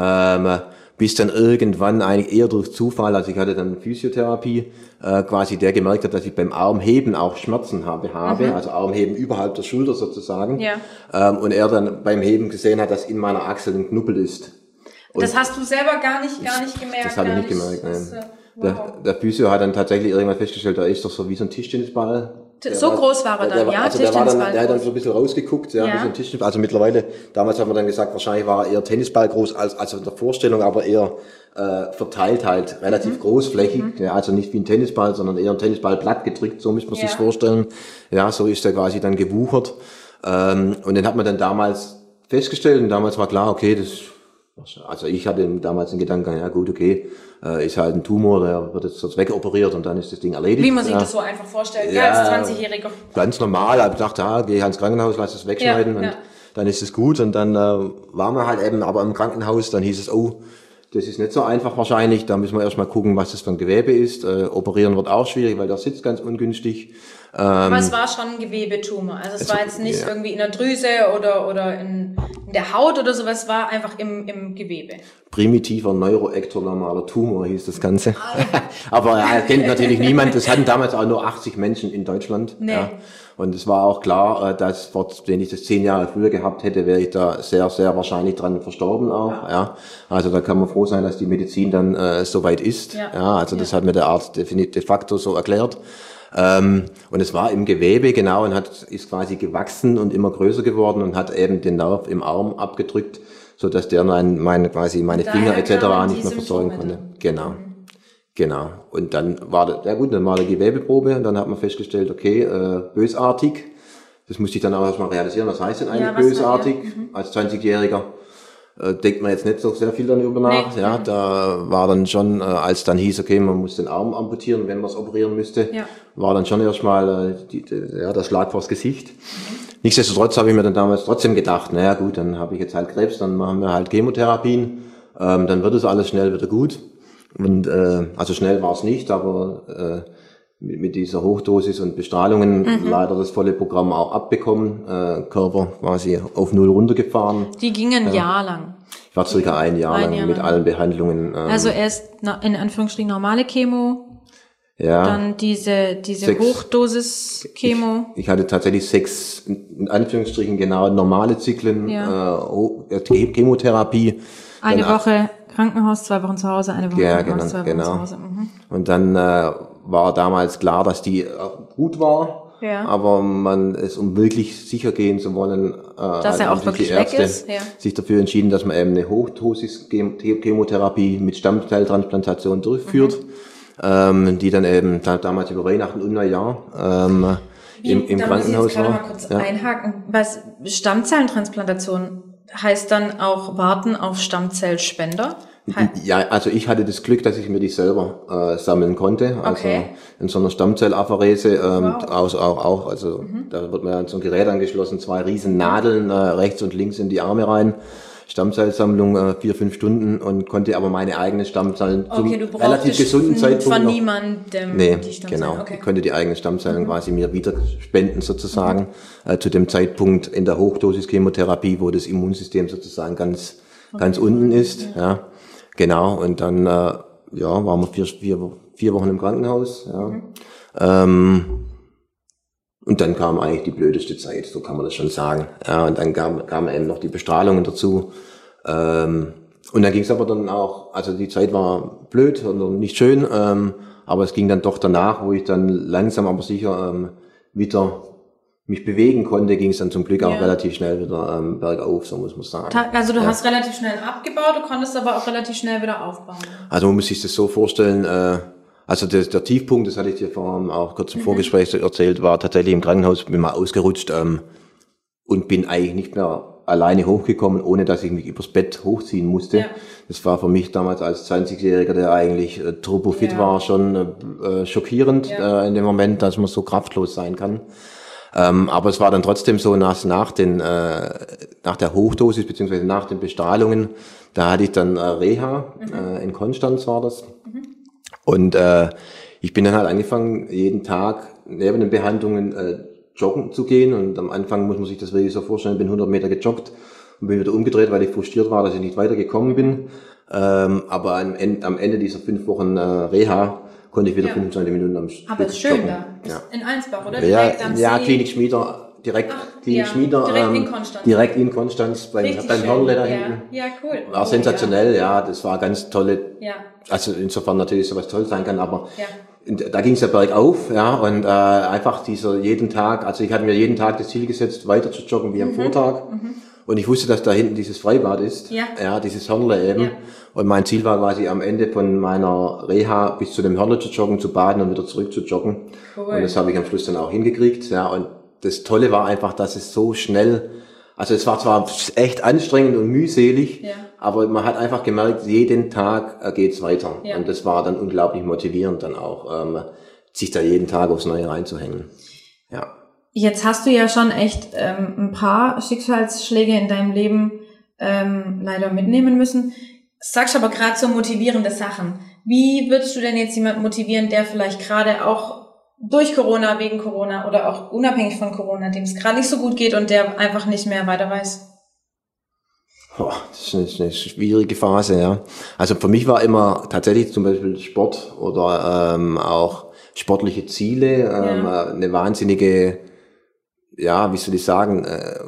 bis dann irgendwann eigentlich eher durch Zufall, also ich hatte dann Physiotherapie, quasi der gemerkt hat, dass ich beim Armheben auch Schmerzen habe, also Armheben überhalb der Schulter sozusagen. Ja. Und er dann beim Heben gesehen hat, dass in meiner Achsel ein Knubbel ist. Und das hast du selber gar nicht gemerkt? Das habe ich nicht gemerkt, nein. Der Physio hat dann tatsächlich irgendwann festgestellt, da ist doch so wie so ein Tischtennisball. So groß war er dann, ja, Tischtennisball. Der hat dann so ein bisschen rausgeguckt, ja, wie so ein Tischtennisball. Also mittlerweile, damals hat man dann gesagt, wahrscheinlich war er eher Tennisball groß, also in der Vorstellung, aber eher verteilt halt, relativ großflächig, ja, also nicht wie ein Tennisball, sondern eher ein Tennisball platt gedrückt, so muss man sich's vorstellen. Ja, so ist er quasi dann gewuchert. Und den hat man dann damals festgestellt und damals war klar, okay, also ich hatte damals den Gedanken, ja gut, okay, ist halt ein Tumor, der wird jetzt wegoperiert und dann ist das Ding erledigt. Wie man sich das so einfach vorstellt, als 20-Jähriger. Ganz normal, ich dachte, geh ins Krankenhaus, lass es wegschneiden und dann ist es gut. Und dann waren wir halt eben aber im Krankenhaus, dann hieß es, oh, das ist nicht so einfach wahrscheinlich, da müssen wir erstmal gucken, was das für ein Gewebe ist. Operieren wird auch schwierig, weil der sitzt ganz ungünstig. Aber es war schon ein Gewebetumor, also es war jetzt nicht irgendwie in der Drüse oder in der Haut oder sowas, es war einfach im Gewebe. Primitiver neuroektodermaler Tumor hieß das Ganze. Aber kennt natürlich niemand, das hatten damals auch nur 80 Menschen in Deutschland. Nee. Ja. Und es war auch klar, dass, wenn ich das 10 Jahre früher gehabt hätte, wäre ich da sehr, sehr wahrscheinlich dran verstorben auch. Ja. Also da kann man froh sein, dass die Medizin dann so weit ist. Ja. Also das hat mir der Arzt de facto so erklärt. Und es war im Gewebe, genau, und ist quasi gewachsen und immer größer geworden und hat eben den Nerv im Arm abgedrückt, so dass der meine Finger etc. nicht mehr versorgen konnte. Genau. Und dann war die Gewebeprobe und dann hat man festgestellt, okay, bösartig. Das musste ich dann auch erstmal realisieren, was heißt denn eigentlich bösartig als 20-Jähriger? denkt man jetzt nicht so sehr viel darüber nach. Nee. Ja, da war dann schon, als dann hieß, okay, man muss den Arm amputieren, wenn man es operieren müsste, war dann schon erstmal der Schlag vors Gesicht. Nichtsdestotrotz habe ich mir dann damals trotzdem gedacht, naja gut, dann habe ich jetzt halt Krebs, dann machen wir halt Chemotherapien, dann wird es alles schnell wieder gut. Und also schnell war es nicht, aber mit dieser Hochdosis und Bestrahlungen leider das volle Programm auch abbekommen, Körper quasi auf Null runtergefahren. Die gingen ein Jahr lang. Ich war circa ein Jahr lang mit allen Behandlungen. Also erst in Anführungsstrichen normale Chemo, dann diese Hochdosis-Chemo. Ich hatte tatsächlich 6, in Anführungsstrichen genau normale Zyklen, Chemotherapie. Eine Woche Krankenhaus, 2 Wochen zu Hause, eine Woche Krankenhaus, 2 Wochen zu Hause. Und dann war damals klar, dass die gut war, aber man es, um wirklich sicher gehen zu wollen, dass er auch wirklich weg ist, sich dafür entschieden, dass man eben eine Hochdosis-Chemotherapie mit Stammzelltransplantation durchführt, die dann eben damals über Weihnachten und Neujahr im Krankenhaus war. Da muss ich jetzt gerade mal kurz einhaken. Was Stammzelltransplantation heißt dann auch warten auf Stammzellspender? Ja, also ich hatte das Glück, dass ich mir die selber sammeln konnte. Also in so einer Stammzellapherese, da wird man ja an so ein Gerät angeschlossen, 2 riesen Nadeln rechts und links in die Arme rein. Stammzellsammlung 4-5 Stunden und konnte aber meine eigenen Stammzellen zum relativ gesunden Zeitpunkt von niemandem die Stammzellen. Genau. Ich konnte die eigenen Stammzellen quasi mir wieder spenden sozusagen zu dem Zeitpunkt in der Hochdosis-Chemotherapie, wo das Immunsystem sozusagen ganz unten ist. Ja, genau. Und dann waren wir 4 Wochen im Krankenhaus. Ja. Und dann kam eigentlich die blödeste Zeit, so kann man das schon sagen. Ja, und dann kam eben noch die Bestrahlungen dazu. Und dann ging es aber dann auch, also die Zeit war blöd und nicht schön, aber es ging dann doch danach, wo ich dann langsam aber sicher wieder mich bewegen konnte, ging es dann zum Glück auch relativ schnell wieder bergauf, so muss man sagen. Also du hast relativ schnell abgebaut, du konntest aber auch relativ schnell wieder aufbauen. Also man muss sich das so vorstellen, also der Tiefpunkt, das hatte ich dir vorhin auch kurz im Vorgespräch erzählt, war tatsächlich im Krankenhaus, bin mal ausgerutscht und bin eigentlich nicht mehr alleine hochgekommen, ohne dass ich mich übers Bett hochziehen musste. Ja. Das war für mich damals als 20-Jähriger, der eigentlich turbofit war, schon schockierend in dem Moment, dass man so kraftlos sein kann. Aber es war dann trotzdem so, nach der Hochdosis beziehungsweise nach den Bestrahlungen, da hatte ich dann Reha, in Konstanz war das. Und ich bin dann halt angefangen, jeden Tag neben den Behandlungen joggen zu gehen. Und am Anfang muss man sich das wirklich so vorstellen, bin 100 Meter gejoggt und bin wieder umgedreht, weil ich frustriert war, dass ich nicht weitergekommen bin. Aber am Ende dieser 5 Wochen Reha konnte ich wieder 25 Minuten am Stück Aber ist schön joggen. Da. In Einsbach, oder? Direkt am See. Klinik Schmieder. Direkt in Konstanz beim Hörnle da hinten. Ja, cool. War sensationell, das war ganz tolle. Ja. Also insofern natürlich sowas toll sein kann, aber da ging es ja bergauf, und einfach jeden Tag, also ich hatte mir jeden Tag das Ziel gesetzt, weiter zu joggen wie am Vortag. Und ich wusste, dass da hinten dieses Freibad ist, dieses Hörnle eben. Ja. Und mein Ziel war quasi am Ende von meiner Reha bis zu dem Hörnle zu joggen, zu baden und wieder zurück zu joggen. Cool. Und das habe ich am Schluss dann auch hingekriegt, und das Tolle war einfach, dass es so schnell, also es war zwar echt anstrengend und mühselig, aber man hat einfach gemerkt, jeden Tag geht's weiter. Ja. Und das war dann unglaublich motivierend dann auch, sich da jeden Tag aufs Neue reinzuhängen. Ja. Jetzt hast du ja schon echt ein paar Schicksalsschläge in deinem Leben leider mitnehmen müssen. Sagst aber gerade so motivierende Sachen. Wie würdest du denn jetzt jemanden motivieren, der vielleicht gerade auch durch Corona, wegen Corona oder auch unabhängig von Corona, dem es gerade nicht so gut geht und der einfach nicht mehr weiter weiß? Das ist eine schwierige Phase, Also für mich war immer tatsächlich zum Beispiel Sport oder auch sportliche Ziele eine wahnsinnige, wie soll ich sagen,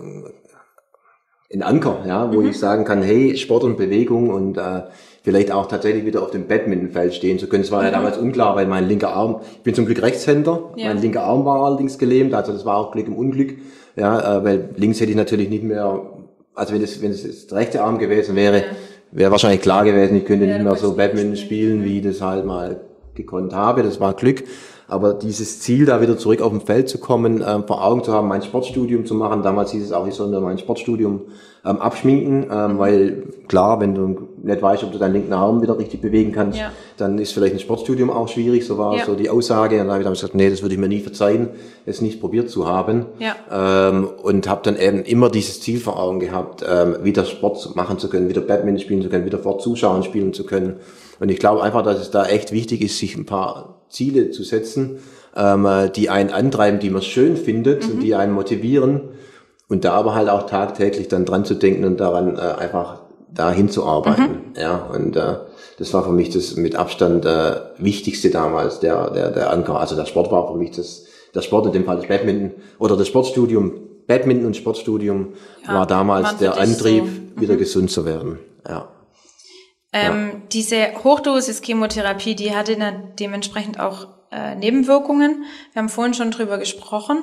ein Anker, wo ich sagen kann, hey, Sport und Bewegung und vielleicht auch tatsächlich wieder auf dem Badmintonfeld stehen zu können. Das war ja damals unklar, weil mein linker Arm, ich bin zum Glück Rechtshänder, mein linker Arm war allerdings gelähmt, also das war auch Glück im Unglück, weil links hätte ich natürlich nicht mehr, also wenn es der rechte Arm gewesen wäre, wäre wahrscheinlich klar gewesen, ich könnte nicht mehr so Badminton spielen, wie das halt mal gekonnt habe, das war Glück. Aber dieses Ziel, da wieder zurück auf dem Feld zu kommen, vor Augen zu haben, mein Sportstudium zu machen, damals hieß es auch, ich soll mir mein Sportstudium abschminken, weil klar, wenn du nicht weißt, ob du deinen linken Arm wieder richtig bewegen kannst, dann ist vielleicht ein Sportstudium auch schwierig, so war so die Aussage. Und dann habe ich dann gesagt, nee, das würde ich mir nie verzeihen, es nicht probiert zu haben. Und habe dann eben immer dieses Ziel vor Augen gehabt, wieder Sport machen zu können, wieder Badminton spielen zu können, wieder vor Zuschauern spielen zu können. Und ich glaube einfach, dass es da echt wichtig ist, sich ein paar Ziele zu setzen, die einen antreiben, die man schön findet und die einen motivieren. Und da aber halt auch tagtäglich dann dran zu denken und daran einfach dahin zu arbeiten. Ja, und das war für mich das mit Abstand Wichtigste damals, der Anker. Also der Sport war für mich der Sport, in dem Fall das Badminton oder das Sportstudium, Badminton und Sportstudium war damals der Antrieb, so, wieder gesund zu werden. Ja. Diese Hochdosis-Chemotherapie, die hatte dementsprechend auch Nebenwirkungen. Wir haben vorhin schon drüber gesprochen.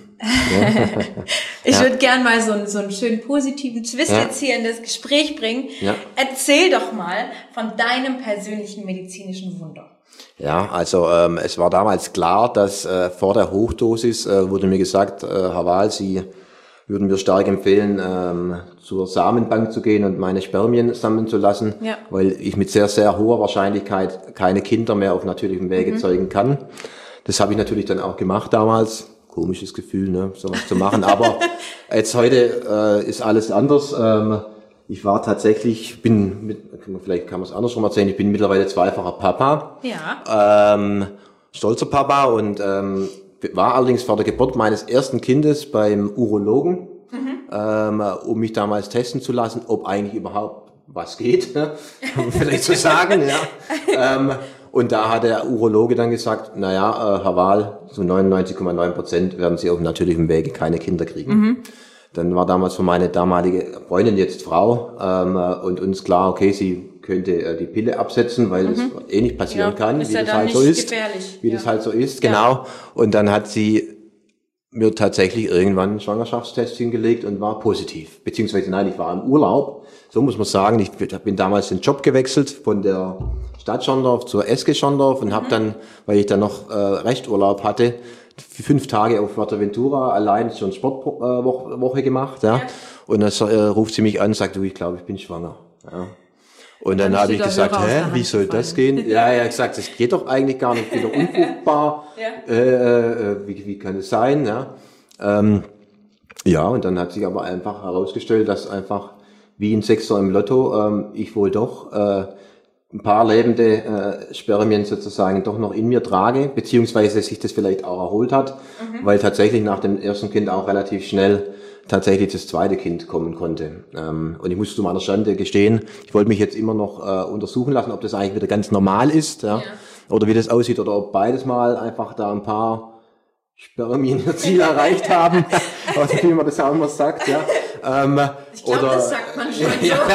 Ich würde gern mal so einen schönen positiven Twist jetzt hier in das Gespräch bringen. Erzähl doch mal von deinem persönlichen medizinischen Wunder. Ja, also es war damals klar, dass vor der Hochdosis wurde mir gesagt, Herr Wahl, Sie würden mir stark empfehlen, zur Samenbank zu gehen und meine Spermien sammeln zu lassen, weil ich mit sehr, sehr hoher Wahrscheinlichkeit keine Kinder mehr auf natürlichem Wege zeugen kann. Das habe ich natürlich dann auch gemacht damals. Komisches Gefühl, ne, sowas zu machen. Aber jetzt heute ist alles anders. Ich war tatsächlich, vielleicht kann man es andersrum erzählen, ich bin mittlerweile zweifacher Papa. Stolzer Papa und war allerdings vor der Geburt meines ersten Kindes beim Urologen, um mich damals testen zu lassen, ob eigentlich überhaupt was geht, ne? Vielleicht zu sagen, und da hat der Urologe dann gesagt, Herr Wahl, so 99,9% werden Sie auf natürlichem Wege keine Kinder kriegen. Dann war damals für meine damalige Freundin, jetzt Frau, und uns klar, okay, sie könnte die Pille absetzen, weil es eh nicht passieren kann, wie das halt so ist. Wie das halt so ist, genau. Und dann hat sie mir tatsächlich irgendwann einen Schwangerschaftstest hingelegt und war positiv. Beziehungsweise nein, ich war im Urlaub, so muss man sagen. Ich bin damals den Job gewechselt von der Stadt Schondorf zur SG Schondorf und habe dann, weil ich dann noch Resturlaub hatte, 5 Tage auf Fuerteventura allein schon Sportwoche gemacht. Und dann ruft sie mich an und sagt, du, ich glaube, ich bin schwanger. Ja. Und dann habe ich gesagt, wie soll das gehen? Ich habe gesagt, das geht doch eigentlich gar nicht, wieder unfruchtbar. Wie kann es sein? Und dann hat sich aber einfach herausgestellt, dass einfach wie ein Sechser im Lotto ich wohl doch ein paar lebende Spermien sozusagen doch noch in mir trage, beziehungsweise sich das vielleicht auch erholt hat, weil tatsächlich nach dem ersten Kind auch relativ schnell tatsächlich das zweite Kind kommen konnte. Und ich muss zu meiner Schande gestehen, ich wollte mich jetzt immer noch untersuchen lassen, ob das eigentlich wieder ganz normal ist, oder wie das aussieht, oder ob beides mal einfach da ein paar Spermien ihr Ziel erreicht haben, was wie man das auch immer sagt, ich glaube, das sagt man schon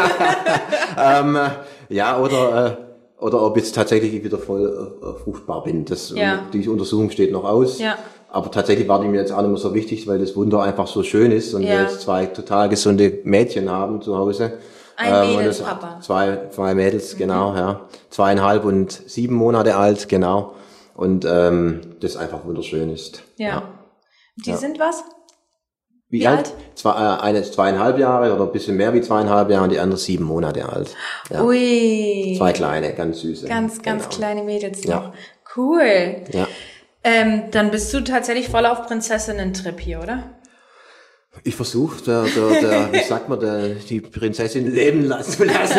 so. Oder ob jetzt tatsächlich wieder voll fruchtbar bin. Die Untersuchung steht noch aus. Aber tatsächlich war die mir jetzt auch nicht mehr so wichtig, weil das Wunder einfach so schön ist und wir jetzt 2 total gesunde Mädchen haben zu Hause. Ein Mädels, Papa. 2 Mädels, genau, 2,5 und 7 Monate alt, genau. Und das einfach wunderschön ist. Die sind was? Wie alt? Eine ist 2,5 Jahre oder ein bisschen mehr wie 2,5 Jahre und die andere 7 Monate alt. Ui. 2 kleine, ganz süße. Ganz kleine Mädels noch. Cool. Dann bist du tatsächlich voll auf Prinzessinnen-Trip hier, oder? Ich versuche, wie sagt man, die Prinzessin leben zu lassen.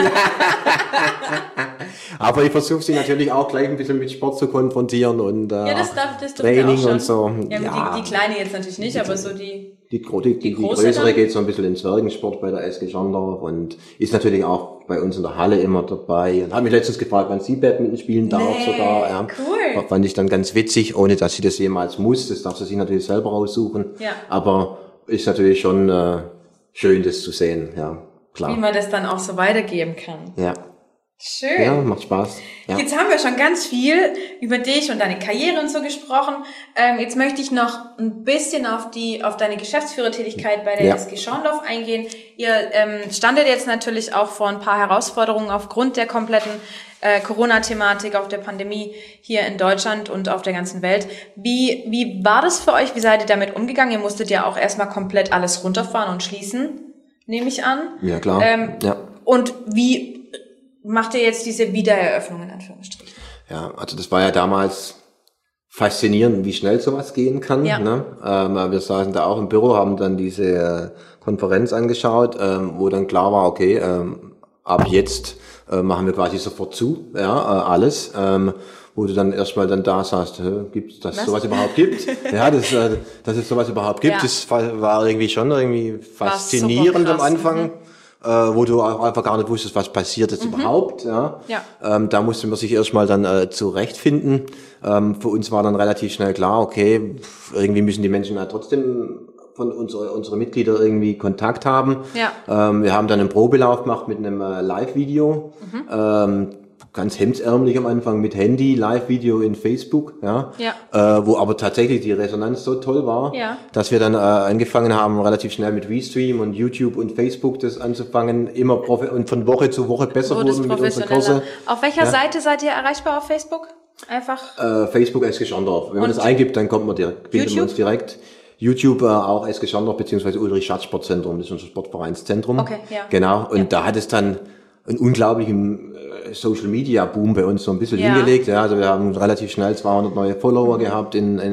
Aber ich versuche sie natürlich auch gleich ein bisschen mit Sport zu konfrontieren und das Training und so. Die Kleine jetzt natürlich nicht, aber so die größere geht so ein bisschen in Zwergensport bei der SG Schondorf und ist natürlich auch bei uns in der Halle immer dabei. Und hat mich letztens gefragt, wann sie Badminton spielen darf sogar. Cool. Fand ich dann ganz witzig, ohne dass sie das jemals muss. Das darf sie sich natürlich selber raussuchen. Aber ist natürlich schon schön, das zu sehen. Ja, klar. Wie man das dann auch so weitergeben kann. Schön. Ja, macht Spaß. Ja. Jetzt haben wir schon ganz viel über dich und deine Karriere und so gesprochen. Jetzt möchte ich noch ein bisschen auf deine Geschäftsführertätigkeit bei der SG Schorndorf eingehen. Ihr standet jetzt natürlich auch vor ein paar Herausforderungen aufgrund der kompletten Corona-Thematik, auch der Pandemie hier in Deutschland und auf der ganzen Welt. Wie war das für euch? Wie seid ihr damit umgegangen? Ihr musstet ja auch erstmal komplett alles runterfahren und schließen, nehme ich an. Ja, klar. Und wie macht ihr jetzt diese Wiedereröffnung in Anführungsstrichen? Ja, also das war ja damals faszinierend, wie schnell sowas gehen kann. Ja. Ne? Wir saßen da auch im Büro, haben dann diese Konferenz angeschaut, wo dann klar war, okay, ab jetzt machen wir quasi sofort zu, alles. Wo du dann erstmal dann da saßt, gibt's, dass sowas überhaupt gibt? Ja, dass es sowas überhaupt gibt, das war irgendwie schon faszinierend am Anfang. Wo du auch einfach gar nicht wusstest, was passiert jetzt überhaupt. Ja. Da musste man sich erstmal dann zurechtfinden. Für uns war dann relativ schnell klar, okay, irgendwie müssen die Menschen halt trotzdem von unsere Mitglieder irgendwie Kontakt haben. Ja. Wir haben dann einen Probelauf gemacht mit einem Live-Video. Ganz hemdsärmlich am Anfang mit Handy, Live-Video in Facebook, wo aber tatsächlich die Resonanz so toll war, dass wir dann angefangen haben, relativ schnell mit Restream und YouTube und Facebook das anzufangen, und von Woche zu Woche besser wurden mit unseren Kursen. Auf welcher Seite seid ihr erreichbar auf Facebook? Einfach? Facebook SG Schorndorf. Wenn man das eingibt, dann kommt man direkt, findet man uns direkt. YouTube auch SG Schorndorf beziehungsweise Ulrich-Schatz-Sportzentrum, das ist unser Sportvereinszentrum. Okay, ja. Genau, und da hat es dann einen unglaublichen Social-Media-Boom bei uns so ein bisschen hingelegt. Ja, also wir haben relativ schnell 200 neue Follower gehabt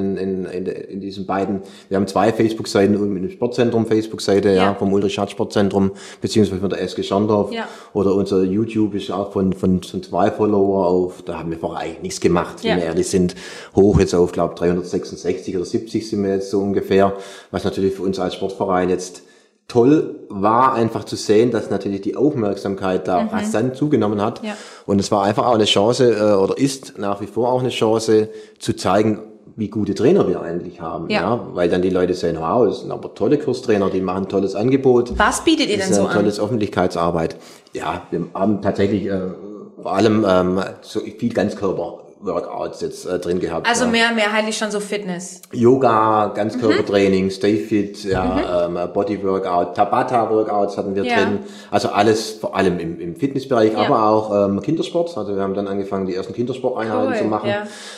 in diesen beiden. Wir haben 2 Facebook-Seiten, mit dem Sportzentrum Facebook-Seite, vom Ulrich-Schatz-Sportzentrum, beziehungsweise von der SG Schorndorf. Ja. Oder unser YouTube ist auch von 2 Follower auf, da haben wir vorher eigentlich nichts gemacht, wenn wir ehrlich sind, hoch jetzt auf, glaube 366 oder 70 sind wir jetzt so ungefähr, was natürlich für uns als Sportverein jetzt toll war, einfach zu sehen, dass natürlich die Aufmerksamkeit da rasant zugenommen hat. Ja. Und es war einfach auch eine Chance, oder ist nach wie vor auch eine Chance, zu zeigen, wie gute Trainer wir eigentlich haben. Ja. Weil dann die Leute sehen, wow, das sind aber tolle Kurstrainer, die machen ein tolles Angebot. Was bietet ihr denn so an? Tolles Öffentlichkeitsarbeit. Ja, wir haben tatsächlich vor allem so viel Ganzkörper-Workouts jetzt drin gehabt. Also mehrheitlich schon so Fitness. Yoga, Ganzkörpertraining, Stay Fit, Body-Workout, Tabata-Workouts hatten wir drin. Also alles vor allem im Fitnessbereich, aber auch Kindersport. Also wir haben dann angefangen, die ersten Kindersporteinheiten zu machen,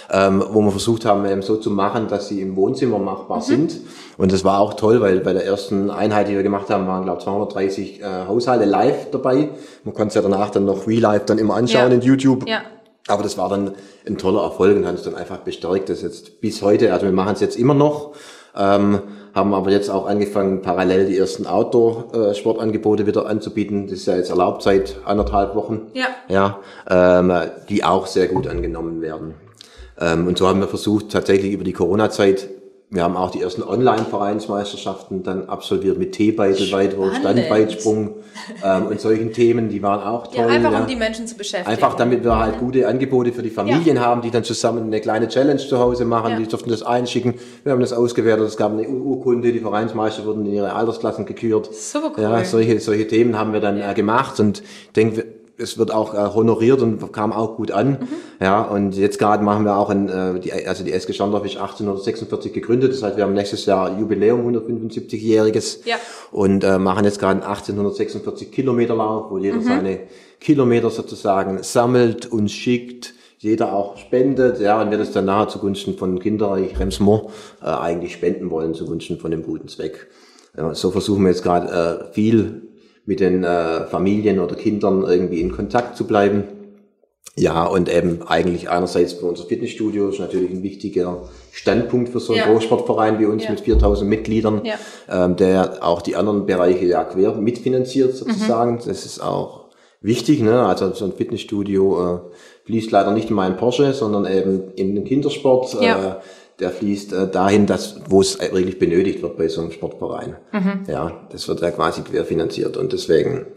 wo wir versucht haben, eben so zu machen, dass sie im Wohnzimmer machbar sind. Und das war auch toll, weil bei der ersten Einheit, die wir gemacht haben, waren, glaube ich, 230 Haushalte live dabei. Man konnte es ja danach dann noch Re-Live dann immer anschauen in YouTube. Ja. Aber das war dann ein toller Erfolg und hat uns dann einfach bestärkt, dass jetzt bis heute, also wir machen es jetzt immer noch, haben aber jetzt auch angefangen, parallel die ersten Outdoor-Sportangebote wieder anzubieten. Das ist ja jetzt erlaubt seit 1,5 Wochen. Ja. Die auch sehr gut angenommen werden. Und so haben wir versucht, tatsächlich über die Corona-Zeit, wir haben auch die ersten Online-Vereinsmeisterschaften dann absolviert mit T-Beitel, Weitwurf, Standweitsprung und solchen Themen, die waren auch toll. Ja, einfach um die Menschen zu beschäftigen. Einfach damit wir halt gute Angebote für die Familien haben, die dann zusammen eine kleine Challenge zu Hause machen, die durften das einschicken. Wir haben das ausgewertet, es gab eine Urkunde, die Vereinsmeister wurden in ihre Altersklassen gekürt. Super cool. Ja, solche Themen haben wir dann gemacht und ich denke, es wird auch honoriert und kam auch gut an. Ja, und jetzt gerade machen wir auch die SG Schorndorf ist 1846 gegründet. Das heißt, wir haben nächstes Jahr Jubiläum, 175-jähriges. Ja. Und machen jetzt gerade einen 1846 Kilometerlauf, wo jeder seine Kilometer sozusagen sammelt und schickt. Jeder auch spendet, und wir das dann nachher zugunsten von Kinderreich Remsmoor eigentlich spenden wollen, zugunsten von dem guten Zweck. Ja, so versuchen wir jetzt gerade viel mit den Familien oder Kindern irgendwie in Kontakt zu bleiben. Ja, und eben eigentlich einerseits für unser Fitnessstudio ist natürlich ein wichtiger Standpunkt für so einen Großsportverein wie uns mit 4.000 Mitgliedern, der auch die anderen Bereiche quer mitfinanziert sozusagen. Das ist auch wichtig, ne? Also so ein Fitnessstudio fließt leider nicht in meinen Porsche, sondern eben in den Kindersport. Der fließt dahin, wo es wirklich benötigt wird bei so einem Sportverein. Ja, das wird ja quasi querfinanziert und deswegen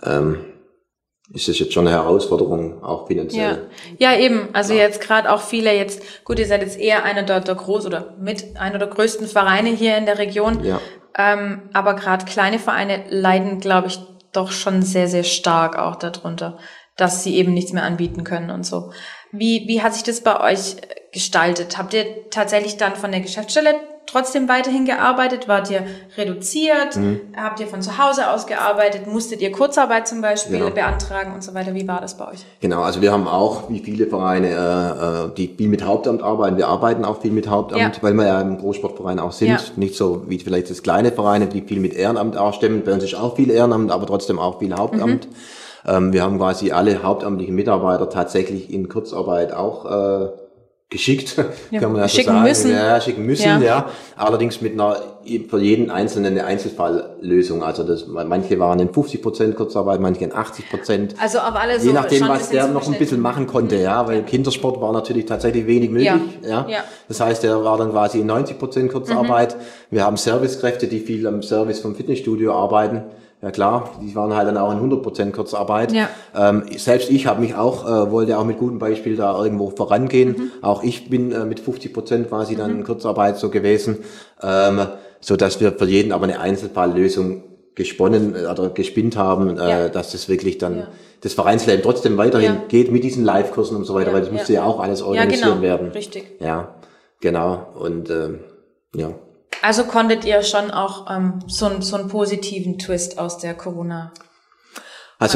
ist es jetzt schon eine Herausforderung, auch finanziell. Ja, eben. Also jetzt gerade auch viele gut, ihr seid jetzt eher einer der einer der größten Vereine hier in der Region. Ja. Aber gerade kleine Vereine leiden, glaube ich, doch schon sehr, sehr stark auch darunter, dass sie eben nichts mehr anbieten können und so. Wie hat sich das bei euch gestaltet? Habt ihr tatsächlich dann von der Geschäftsstelle trotzdem weiterhin gearbeitet? Wart ihr reduziert? Habt ihr von zu Hause aus gearbeitet? Musstet ihr Kurzarbeit zum Beispiel beantragen und so weiter? Wie war das bei euch? Genau, also wir haben auch, wie viele Vereine, die viel mit Hauptamt arbeiten. Wir arbeiten auch viel mit Hauptamt, weil wir ja im Großsportverein auch sind. Ja. Nicht so wie vielleicht das kleine Vereine, die viel mit Ehrenamt auch stemmen. Bei uns ist auch viel Ehrenamt, aber trotzdem auch viel Hauptamt. Wir haben quasi alle hauptamtlichen Mitarbeiter tatsächlich in Kurzarbeit auch geschickt, kann man ja so sagen. Schicken müssen, ja. Allerdings mit einer, für jeden Einzelnen eine Einzelfalllösung. Also manche waren in 50% Kurzarbeit, manche in 80%. Also auf alles je nachdem, was der noch ein bisschen machen konnte, weil Kindersport war natürlich tatsächlich wenig möglich, ja. Das heißt, der war dann quasi in 90% Kurzarbeit. Wir haben Servicekräfte, die viel am Service vom Fitnessstudio arbeiten. Ja klar, die waren halt dann auch in 100% Kurzarbeit. Ja. Selbst ich habe mich auch, wollte auch mit gutem Beispiel da irgendwo vorangehen. Auch ich bin mit 50% quasi dann in Kurzarbeit so gewesen, so dass wir für jeden aber eine Einzelfalllösung gesponnen oder gespinnt haben, dass das wirklich dann das Vereinsleben trotzdem weiterhin geht mit diesen Live-Kursen und so weiter, weil das musste ja auch alles organisiert werden. Richtig. Ja, genau. Und ja. Also konntet ihr schon auch so einen positiven Twist aus der Corona? Also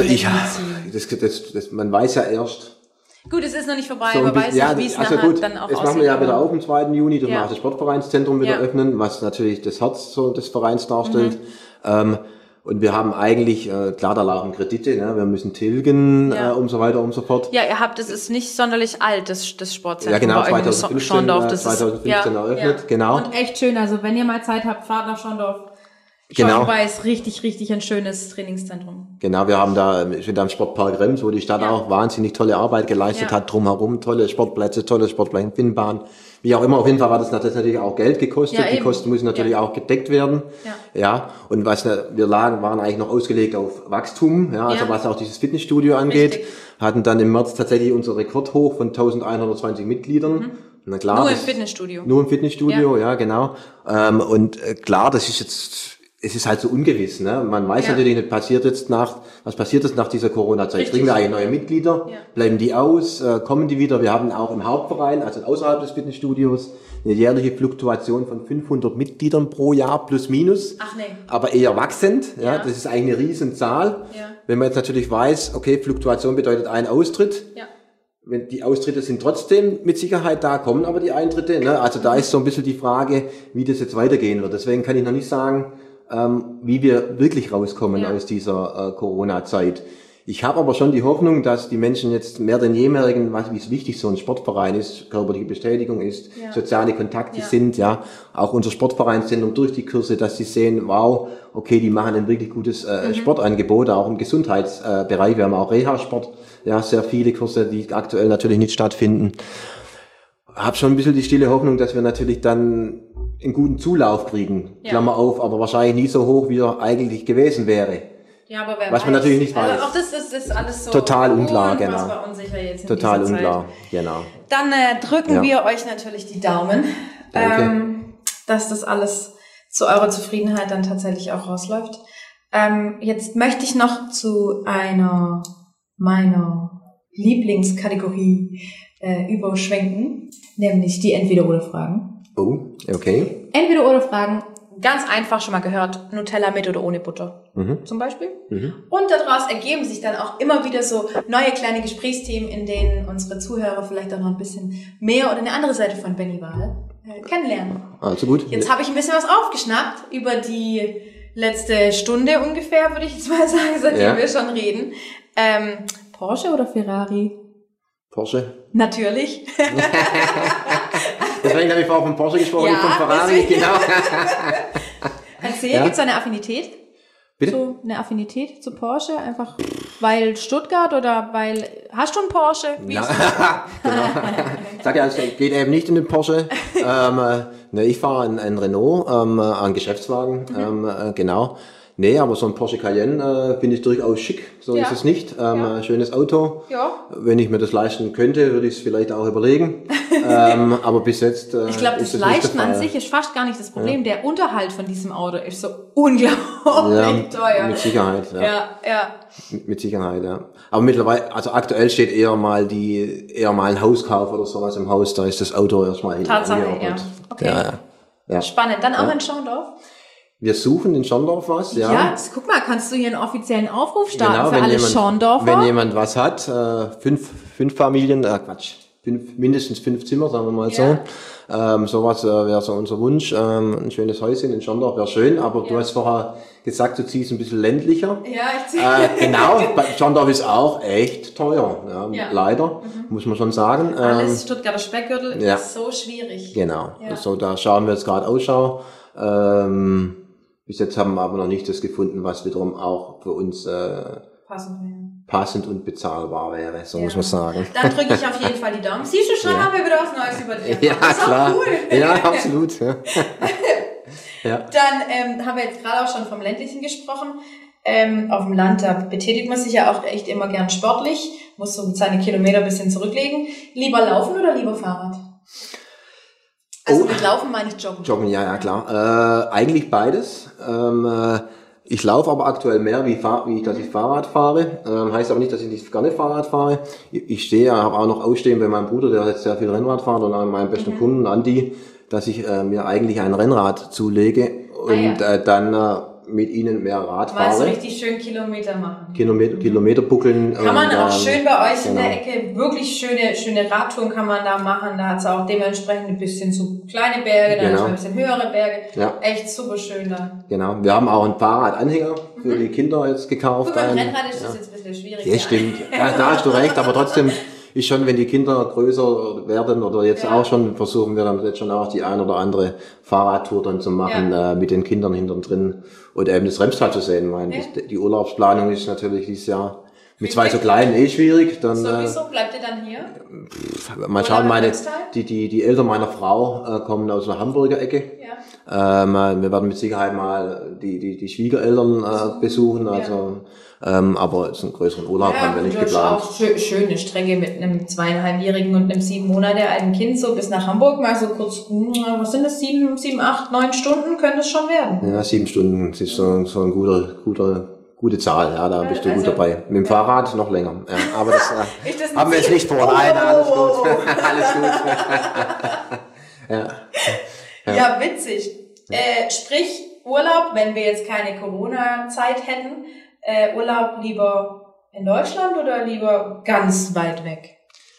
man weiß ja erst. Gut, es ist noch nicht vorbei, so man weiß nicht, wie es nachher dann auch aussieht. Jetzt machen wir ja wieder auf am 2. Juni, dass wir auch das Sportvereinszentrum wieder öffnen, was natürlich das Herz so des Vereins darstellt. Und wir haben eigentlich, klar, da laufen Kredite, ne? Wir müssen tilgen und so weiter und so fort. Ja, es ist nicht sonderlich alt, das Sportzentrum. Ja, genau, 2015 eröffnet, genau. Und echt schön, also wenn ihr mal Zeit habt, fahrt nach Schondorf. Schondorf ist richtig ein schönes Trainingszentrum. Genau, wir sind am Sportpark Rems, wo die Stadt auch wahnsinnig tolle Arbeit geleistet hat, drumherum, tolle Sportplätze, Finnbahn. Wie auch immer, auf jeden Fall hat das natürlich auch Geld gekostet. Die Kosten müssen natürlich auch gedeckt werden. Ja. Und wir waren eigentlich noch ausgelegt auf Wachstum, also was auch dieses Fitnessstudio angeht. Richtig. Hatten dann im März tatsächlich unser Rekordhoch von 1120 Mitgliedern. Na klar. Nur im Fitnessstudio. Nur im Fitnessstudio, ja genau. Und klar, es ist halt so ungewiss, ne? Man weiß natürlich nicht, was passiert jetzt nach dieser Corona-Zeit? Kriegen wir eigentlich neue Mitglieder? Ja. Bleiben die aus? Kommen die wieder? Wir haben auch im Hauptverein, also außerhalb des Fitnessstudios, eine jährliche Fluktuation von 500 Mitgliedern pro Jahr plus minus. Ach nee. Aber eher wachsend, ja. Das ist eigentlich eine Riesenzahl. Ja. Wenn man jetzt natürlich weiß, okay, Fluktuation bedeutet ein Austritt. Ja. Wenn die Austritte sind trotzdem mit Sicherheit da, kommen aber die Eintritte, ne? Also da ist so ein bisschen die Frage, wie das jetzt weitergehen wird. Deswegen kann ich noch nicht sagen, wie wir wirklich rauskommen aus dieser Corona-Zeit. Ich habe aber schon die Hoffnung, dass die Menschen jetzt mehr denn je merken, wie wichtig so ein Sportverein ist, körperliche Bestätigung ist, soziale Kontakte sind, auch unser Sportvereinszentrum durch die Kurse, dass sie sehen, wow, okay, die machen ein wirklich gutes Sportangebot, auch im Gesundheitsbereich. Wir haben auch Reha-Sport, sehr viele Kurse, die aktuell natürlich nicht stattfinden. Hab schon ein bisschen die stille Hoffnung, dass wir natürlich dann einen guten Zulauf kriegen, Klammer auf, aber wahrscheinlich nie so hoch, wie er eigentlich gewesen wäre. Ja, aber wer was weiß. Man natürlich nicht weiß. Also auch das ist alles so total unklar, genau. Unsicher jetzt in total dieser unklar, Zeit. Genau. Dann drücken wir euch natürlich die Daumen, dass das alles zu eurer Zufriedenheit dann tatsächlich auch rausläuft. Jetzt möchte ich noch zu einer meiner Lieblingskategorie überschwenken, nämlich die Entweder-oder-Fragen. Oh, okay. Entweder-oder-Fragen, ganz einfach schon mal gehört, Nutella mit oder ohne Butter zum Beispiel. Und daraus ergeben sich dann auch immer wieder so neue kleine Gesprächsthemen, in denen unsere Zuhörer vielleicht auch noch ein bisschen mehr oder eine andere Seite von Benny Wahl kennenlernen. Also gut. Jetzt habe ich ein bisschen was aufgeschnappt über die letzte Stunde ungefähr, würde ich jetzt mal sagen, seitdem wir schon reden. Porsche oder Ferrari? Porsche. Natürlich. Deswegen habe ich vorhin von Porsche gesprochen, nicht von Ferrari, genau. Erzähl, gibt's da eine Affinität? Bitte? So eine Affinität zu Porsche? Einfach weil Stuttgart oder weil... Hast du einen Porsche? Wie ist genau. Ich sage ja, es geht eben nicht in den Porsche. Ich fahre einen Renault, einen Geschäftswagen, genau. Nee, aber so ein Porsche Cayenne finde ich durchaus schick, so ist es nicht. Schönes Auto. Ja. Wenn ich mir das leisten könnte, würde ich es vielleicht auch überlegen. Aber bis jetzt ich glaube, das Leichten an sich ist fast gar nicht das Problem. Der Unterhalt von diesem Auto ist so unglaublich teuer. Mit Sicherheit, ja. Mit Sicherheit, ja. Aber mittlerweile, also aktuell steht eher mal ein Hauskauf oder sowas im Haus, da ist das Auto erstmal hin. Tatsache, ja. Okay. Ja. Spannend. Dann auch in Schorndorf? Wir suchen in Schorndorf was, ja. Ja, guck mal, kannst du hier einen offiziellen Aufruf starten für alle Schorndorfer? Wenn jemand was hat, fünf Familien, mindestens 5 Zimmer, sagen wir mal so. Sowas wäre so unser Wunsch. Ein schönes Häuschen in Schorndorf wäre schön, aber du hast vorher gesagt, du ziehst ein bisschen ländlicher. Ja, ich ziehe. Genau, Schorndorf ist auch echt teuer, leider, muss man schon sagen. Alles Stuttgarter Speckgürtel ist so schwierig. Genau, so da schauen wir jetzt gerade Ausschau. Bis jetzt haben wir aber noch nicht das gefunden, was wiederum auch für uns passend und bezahlbar wäre, so muss man sagen. Dann drücke ich auf jeden Fall die Daumen. Siehst du schon, haben wir wieder was Neues über dich. Ja, das ist klar. Auch cool. Ja, absolut. Ja. Dann haben wir jetzt gerade auch schon vom Ländlichen gesprochen. Auf dem Land, da betätigt man sich ja auch echt immer gern sportlich, muss so seine Kilometer ein bisschen zurücklegen. Lieber laufen oder lieber Fahrrad? Also mit Laufen meine ich Joggen. Joggen, ja, klar. Eigentlich beides. Ich laufe aber aktuell mehr, dass ich Fahrrad fahre. Heißt aber nicht, dass ich nicht gerne Fahrrad fahre. Ich habe auch noch ausstehen bei meinem Bruder, der jetzt sehr viel Rennrad fährt, und an meinem besten Kunden, Andi, dass ich mir eigentlich ein Rennrad zulege und dann mit ihnen mehr Rad fahre. Mal so richtig schön Kilometer machen. Kilometer buckeln. Kann man auch schön bei euch in der Ecke, wirklich schöne Radtouren kann man da machen. Da hat es auch dementsprechend ein bisschen so kleine Berge, dann ein bisschen höhere Berge. Ja. Echt super schön da. Genau. Wir haben auch einen Fahrradanhänger für die Kinder jetzt gekauft. Gut, beim Rennrad ist das jetzt ein bisschen schwierig. Ja, stimmt. Ja, da hast du recht, aber trotzdem ist schon, wenn die Kinder größer werden oder jetzt auch schon, versuchen wir dann jetzt schon auch die ein oder andere Fahrradtour dann zu machen, mit den Kindern hinten drin und eben das Remstal zu sehen. Ich meine, die Urlaubsplanung ist natürlich dieses Jahr mit 2 so kleinen schwierig. Dann, sowieso bleibt ihr dann hier? Mal schauen, die Eltern meiner Frau kommen aus einer Hamburger Ecke. Ja. Wir werden mit Sicherheit mal die Schwiegereltern besuchen, also aber einen größeren Urlaub haben wir nicht geplant. Auch schöne Strecke mit einem 2,5-Jährigen und einem 7 Monate alten Kind so bis nach Hamburg, mal so kurz, was sind das, 7, 8, 9 Stunden könnte es schon werden. Ja, 7 Stunden, das ist so eine gute Zahl, ja, da bist du gut dabei. Mit dem Fahrrad noch länger. Ja, aber das, haben wir jetzt nicht vor. Nein, alles gut. Alles gut. Ja, witzig. Sprich, Urlaub, wenn wir jetzt keine Corona-Zeit hätten, Urlaub lieber in Deutschland oder lieber ganz weit weg?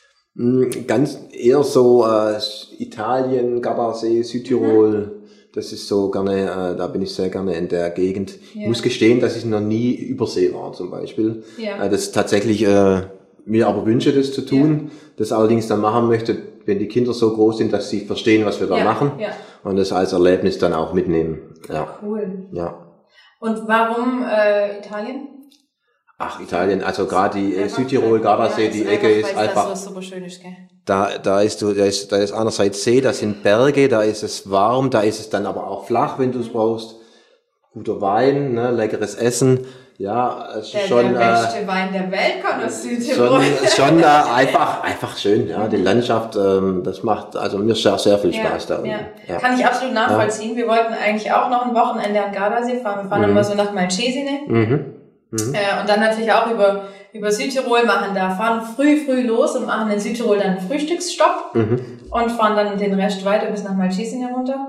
Ganz eher so Italien, Gardasee, Südtirol. Das ist so gerne, da bin ich sehr gerne in der Gegend. Ja. Ich muss gestehen, dass ich noch nie übersee war zum Beispiel. Ja. Das tatsächlich mir aber wünsche, das zu tun. Ja. Das allerdings dann machen möchte, wenn die Kinder so groß sind, dass sie verstehen, was wir da machen. Ja. Und das als Erlebnis dann auch mitnehmen. Ja. Cool. Ja. Und warum Italien? Ach, Italien, also gerade die Südtirol, Gardasee, die Ecke ist einfach. Das so super schön ist, gell? Da ist einerseits See, da sind Berge, da ist es warm, da ist es dann aber auch flach, wenn du es brauchst. Guter Wein, ne, leckeres Essen. Ja, es ist schon der beste Wein der Welt kommt aus Südtirol. Schon einfach schön, ja, die Landschaft, das macht also mir sehr viel Spaß da. Ja. Kann ich absolut nachvollziehen. Ja. Wir wollten eigentlich auch noch ein Wochenende an Gardasee fahren. Wir fahren immer so nach Malcesine. Und dann natürlich auch über Südtirol fahren früh los und machen in Südtirol dann einen Frühstücksstopp und fahren dann den Rest weiter bis nach Malcesine runter.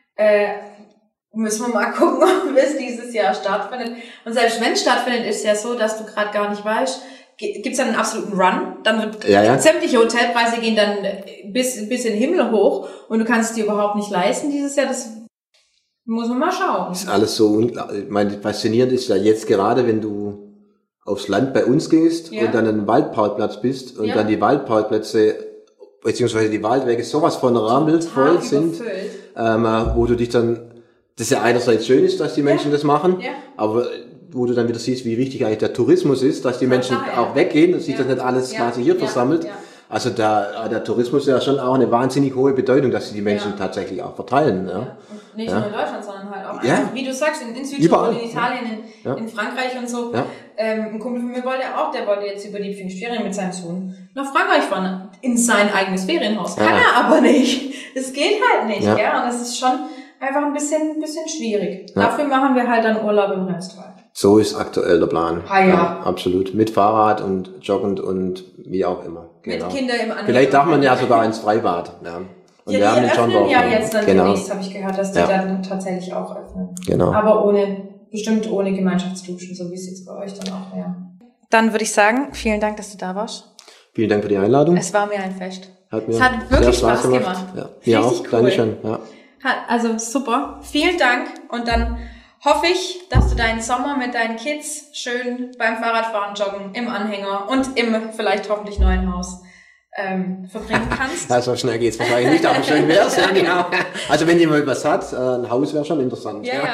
Müssen wir mal gucken, ob es dieses Jahr stattfindet. Und selbst wenn es stattfindet, ist es ja so, dass du gerade gar nicht weißt, gibt's dann einen absoluten Run, dann wird sämtliche Hotelpreise gehen dann bis in den Himmel hoch und du kannst es dir überhaupt nicht leisten dieses Jahr. Das muss man mal schauen. Ist alles so ich meine, faszinierend ist ja jetzt gerade, wenn du aufs Land bei uns gehst und dann einen Waldparkplatz bist und dann die Waldparkplätze beziehungsweise die Waldwege sowas von voll sind, wo du dich dann, das ja einerseits schön ist, dass die Menschen das machen, aber wo du dann wieder siehst, wie wichtig eigentlich der Tourismus ist, dass die Menschen auch weggehen und sich das nicht alles quasi hier versammelt. Ja. Also der Tourismus ja schon auch eine wahnsinnig hohe Bedeutung, dass sie die Menschen tatsächlich auch verteilen. Ja. Und nicht nur in Deutschland, sondern halt auch einfach, wie du sagst, in Südtirol, in Italien, in Frankreich und so. Ja. Ein Kumpel von mir der wollte jetzt über die Pfingstferien mit seinem Sohn nach Frankreich fahren, in sein eigenes Ferienhaus. Kann er aber nicht. Das geht halt nicht, ja. Und das ist schon einfach ein bisschen schwierig. Ja. Dafür machen wir halt dann Urlaub im Rheintal. So ist aktuell der Plan. Ja. Absolut. Mit Fahrrad und joggend und wie auch immer. Genau. Mit Kindern im Anhänger. Vielleicht darf man ja sogar ins Freibad. Ja. Und ja, wir haben den Schondorf. Ja, jetzt dann demnächst habe ich gehört, dass die dann tatsächlich auch öffnen. Genau. Aber bestimmt ohne Gemeinschaftsduschen, so wie es jetzt bei euch dann auch wäre. Dann würde ich sagen, vielen Dank, dass du da warst. Vielen Dank für die Einladung. Es war mir ein Fest. Es hat wirklich Spaß gemacht. Ja, mir auch. Cool. Dankeschön. Ja. Also super. Vielen Dank. Und dann hoffe ich, dass du deinen Sommer mit deinen Kids schön beim Fahrradfahren, Joggen, im Anhänger und im vielleicht hoffentlich neuen Haus verbringen kannst. Ja, so schnell geht's wahrscheinlich nicht, aber schön wär's. Ja, genau. Also wenn jemand was hat, ein Haus wäre schon interessant. Ja.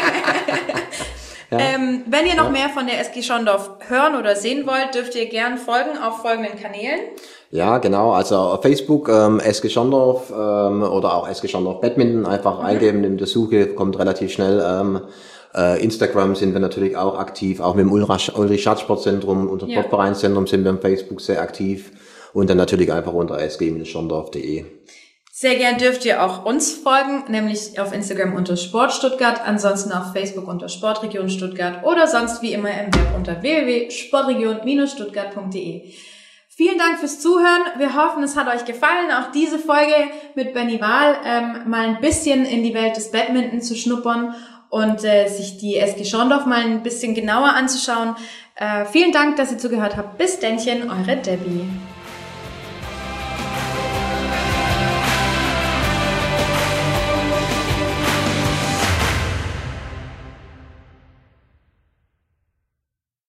Wenn ihr noch mehr von der SG Schondorf hören oder sehen wollt, dürft ihr gern folgen auf folgenden Kanälen. Ja, genau. Also auf Facebook SG Schondorf oder auch SG Schondorf Badminton einfach eingeben in der Suche, kommt relativ schnell. Instagram sind wir natürlich auch aktiv, auch mit dem Ulrich-Schatz-Sportzentrum, unser Sportvereinszentrum sind wir auf Facebook sehr aktiv und dann natürlich einfach unter sg-schondorf.de. Sehr gern dürft ihr auch uns folgen, nämlich auf Instagram unter Sport Stuttgart, ansonsten auf Facebook unter Sportregion Stuttgart oder sonst wie immer im Web unter www.sportregion-stuttgart.de. Vielen Dank fürs Zuhören. Wir hoffen, es hat euch gefallen, auch diese Folge mit Benny Wahl mal ein bisschen in die Welt des Badminton zu schnuppern und sich die SG Schondorf mal ein bisschen genauer anzuschauen. Vielen Dank, dass ihr zugehört habt. Bis dennchen, eure Debbie.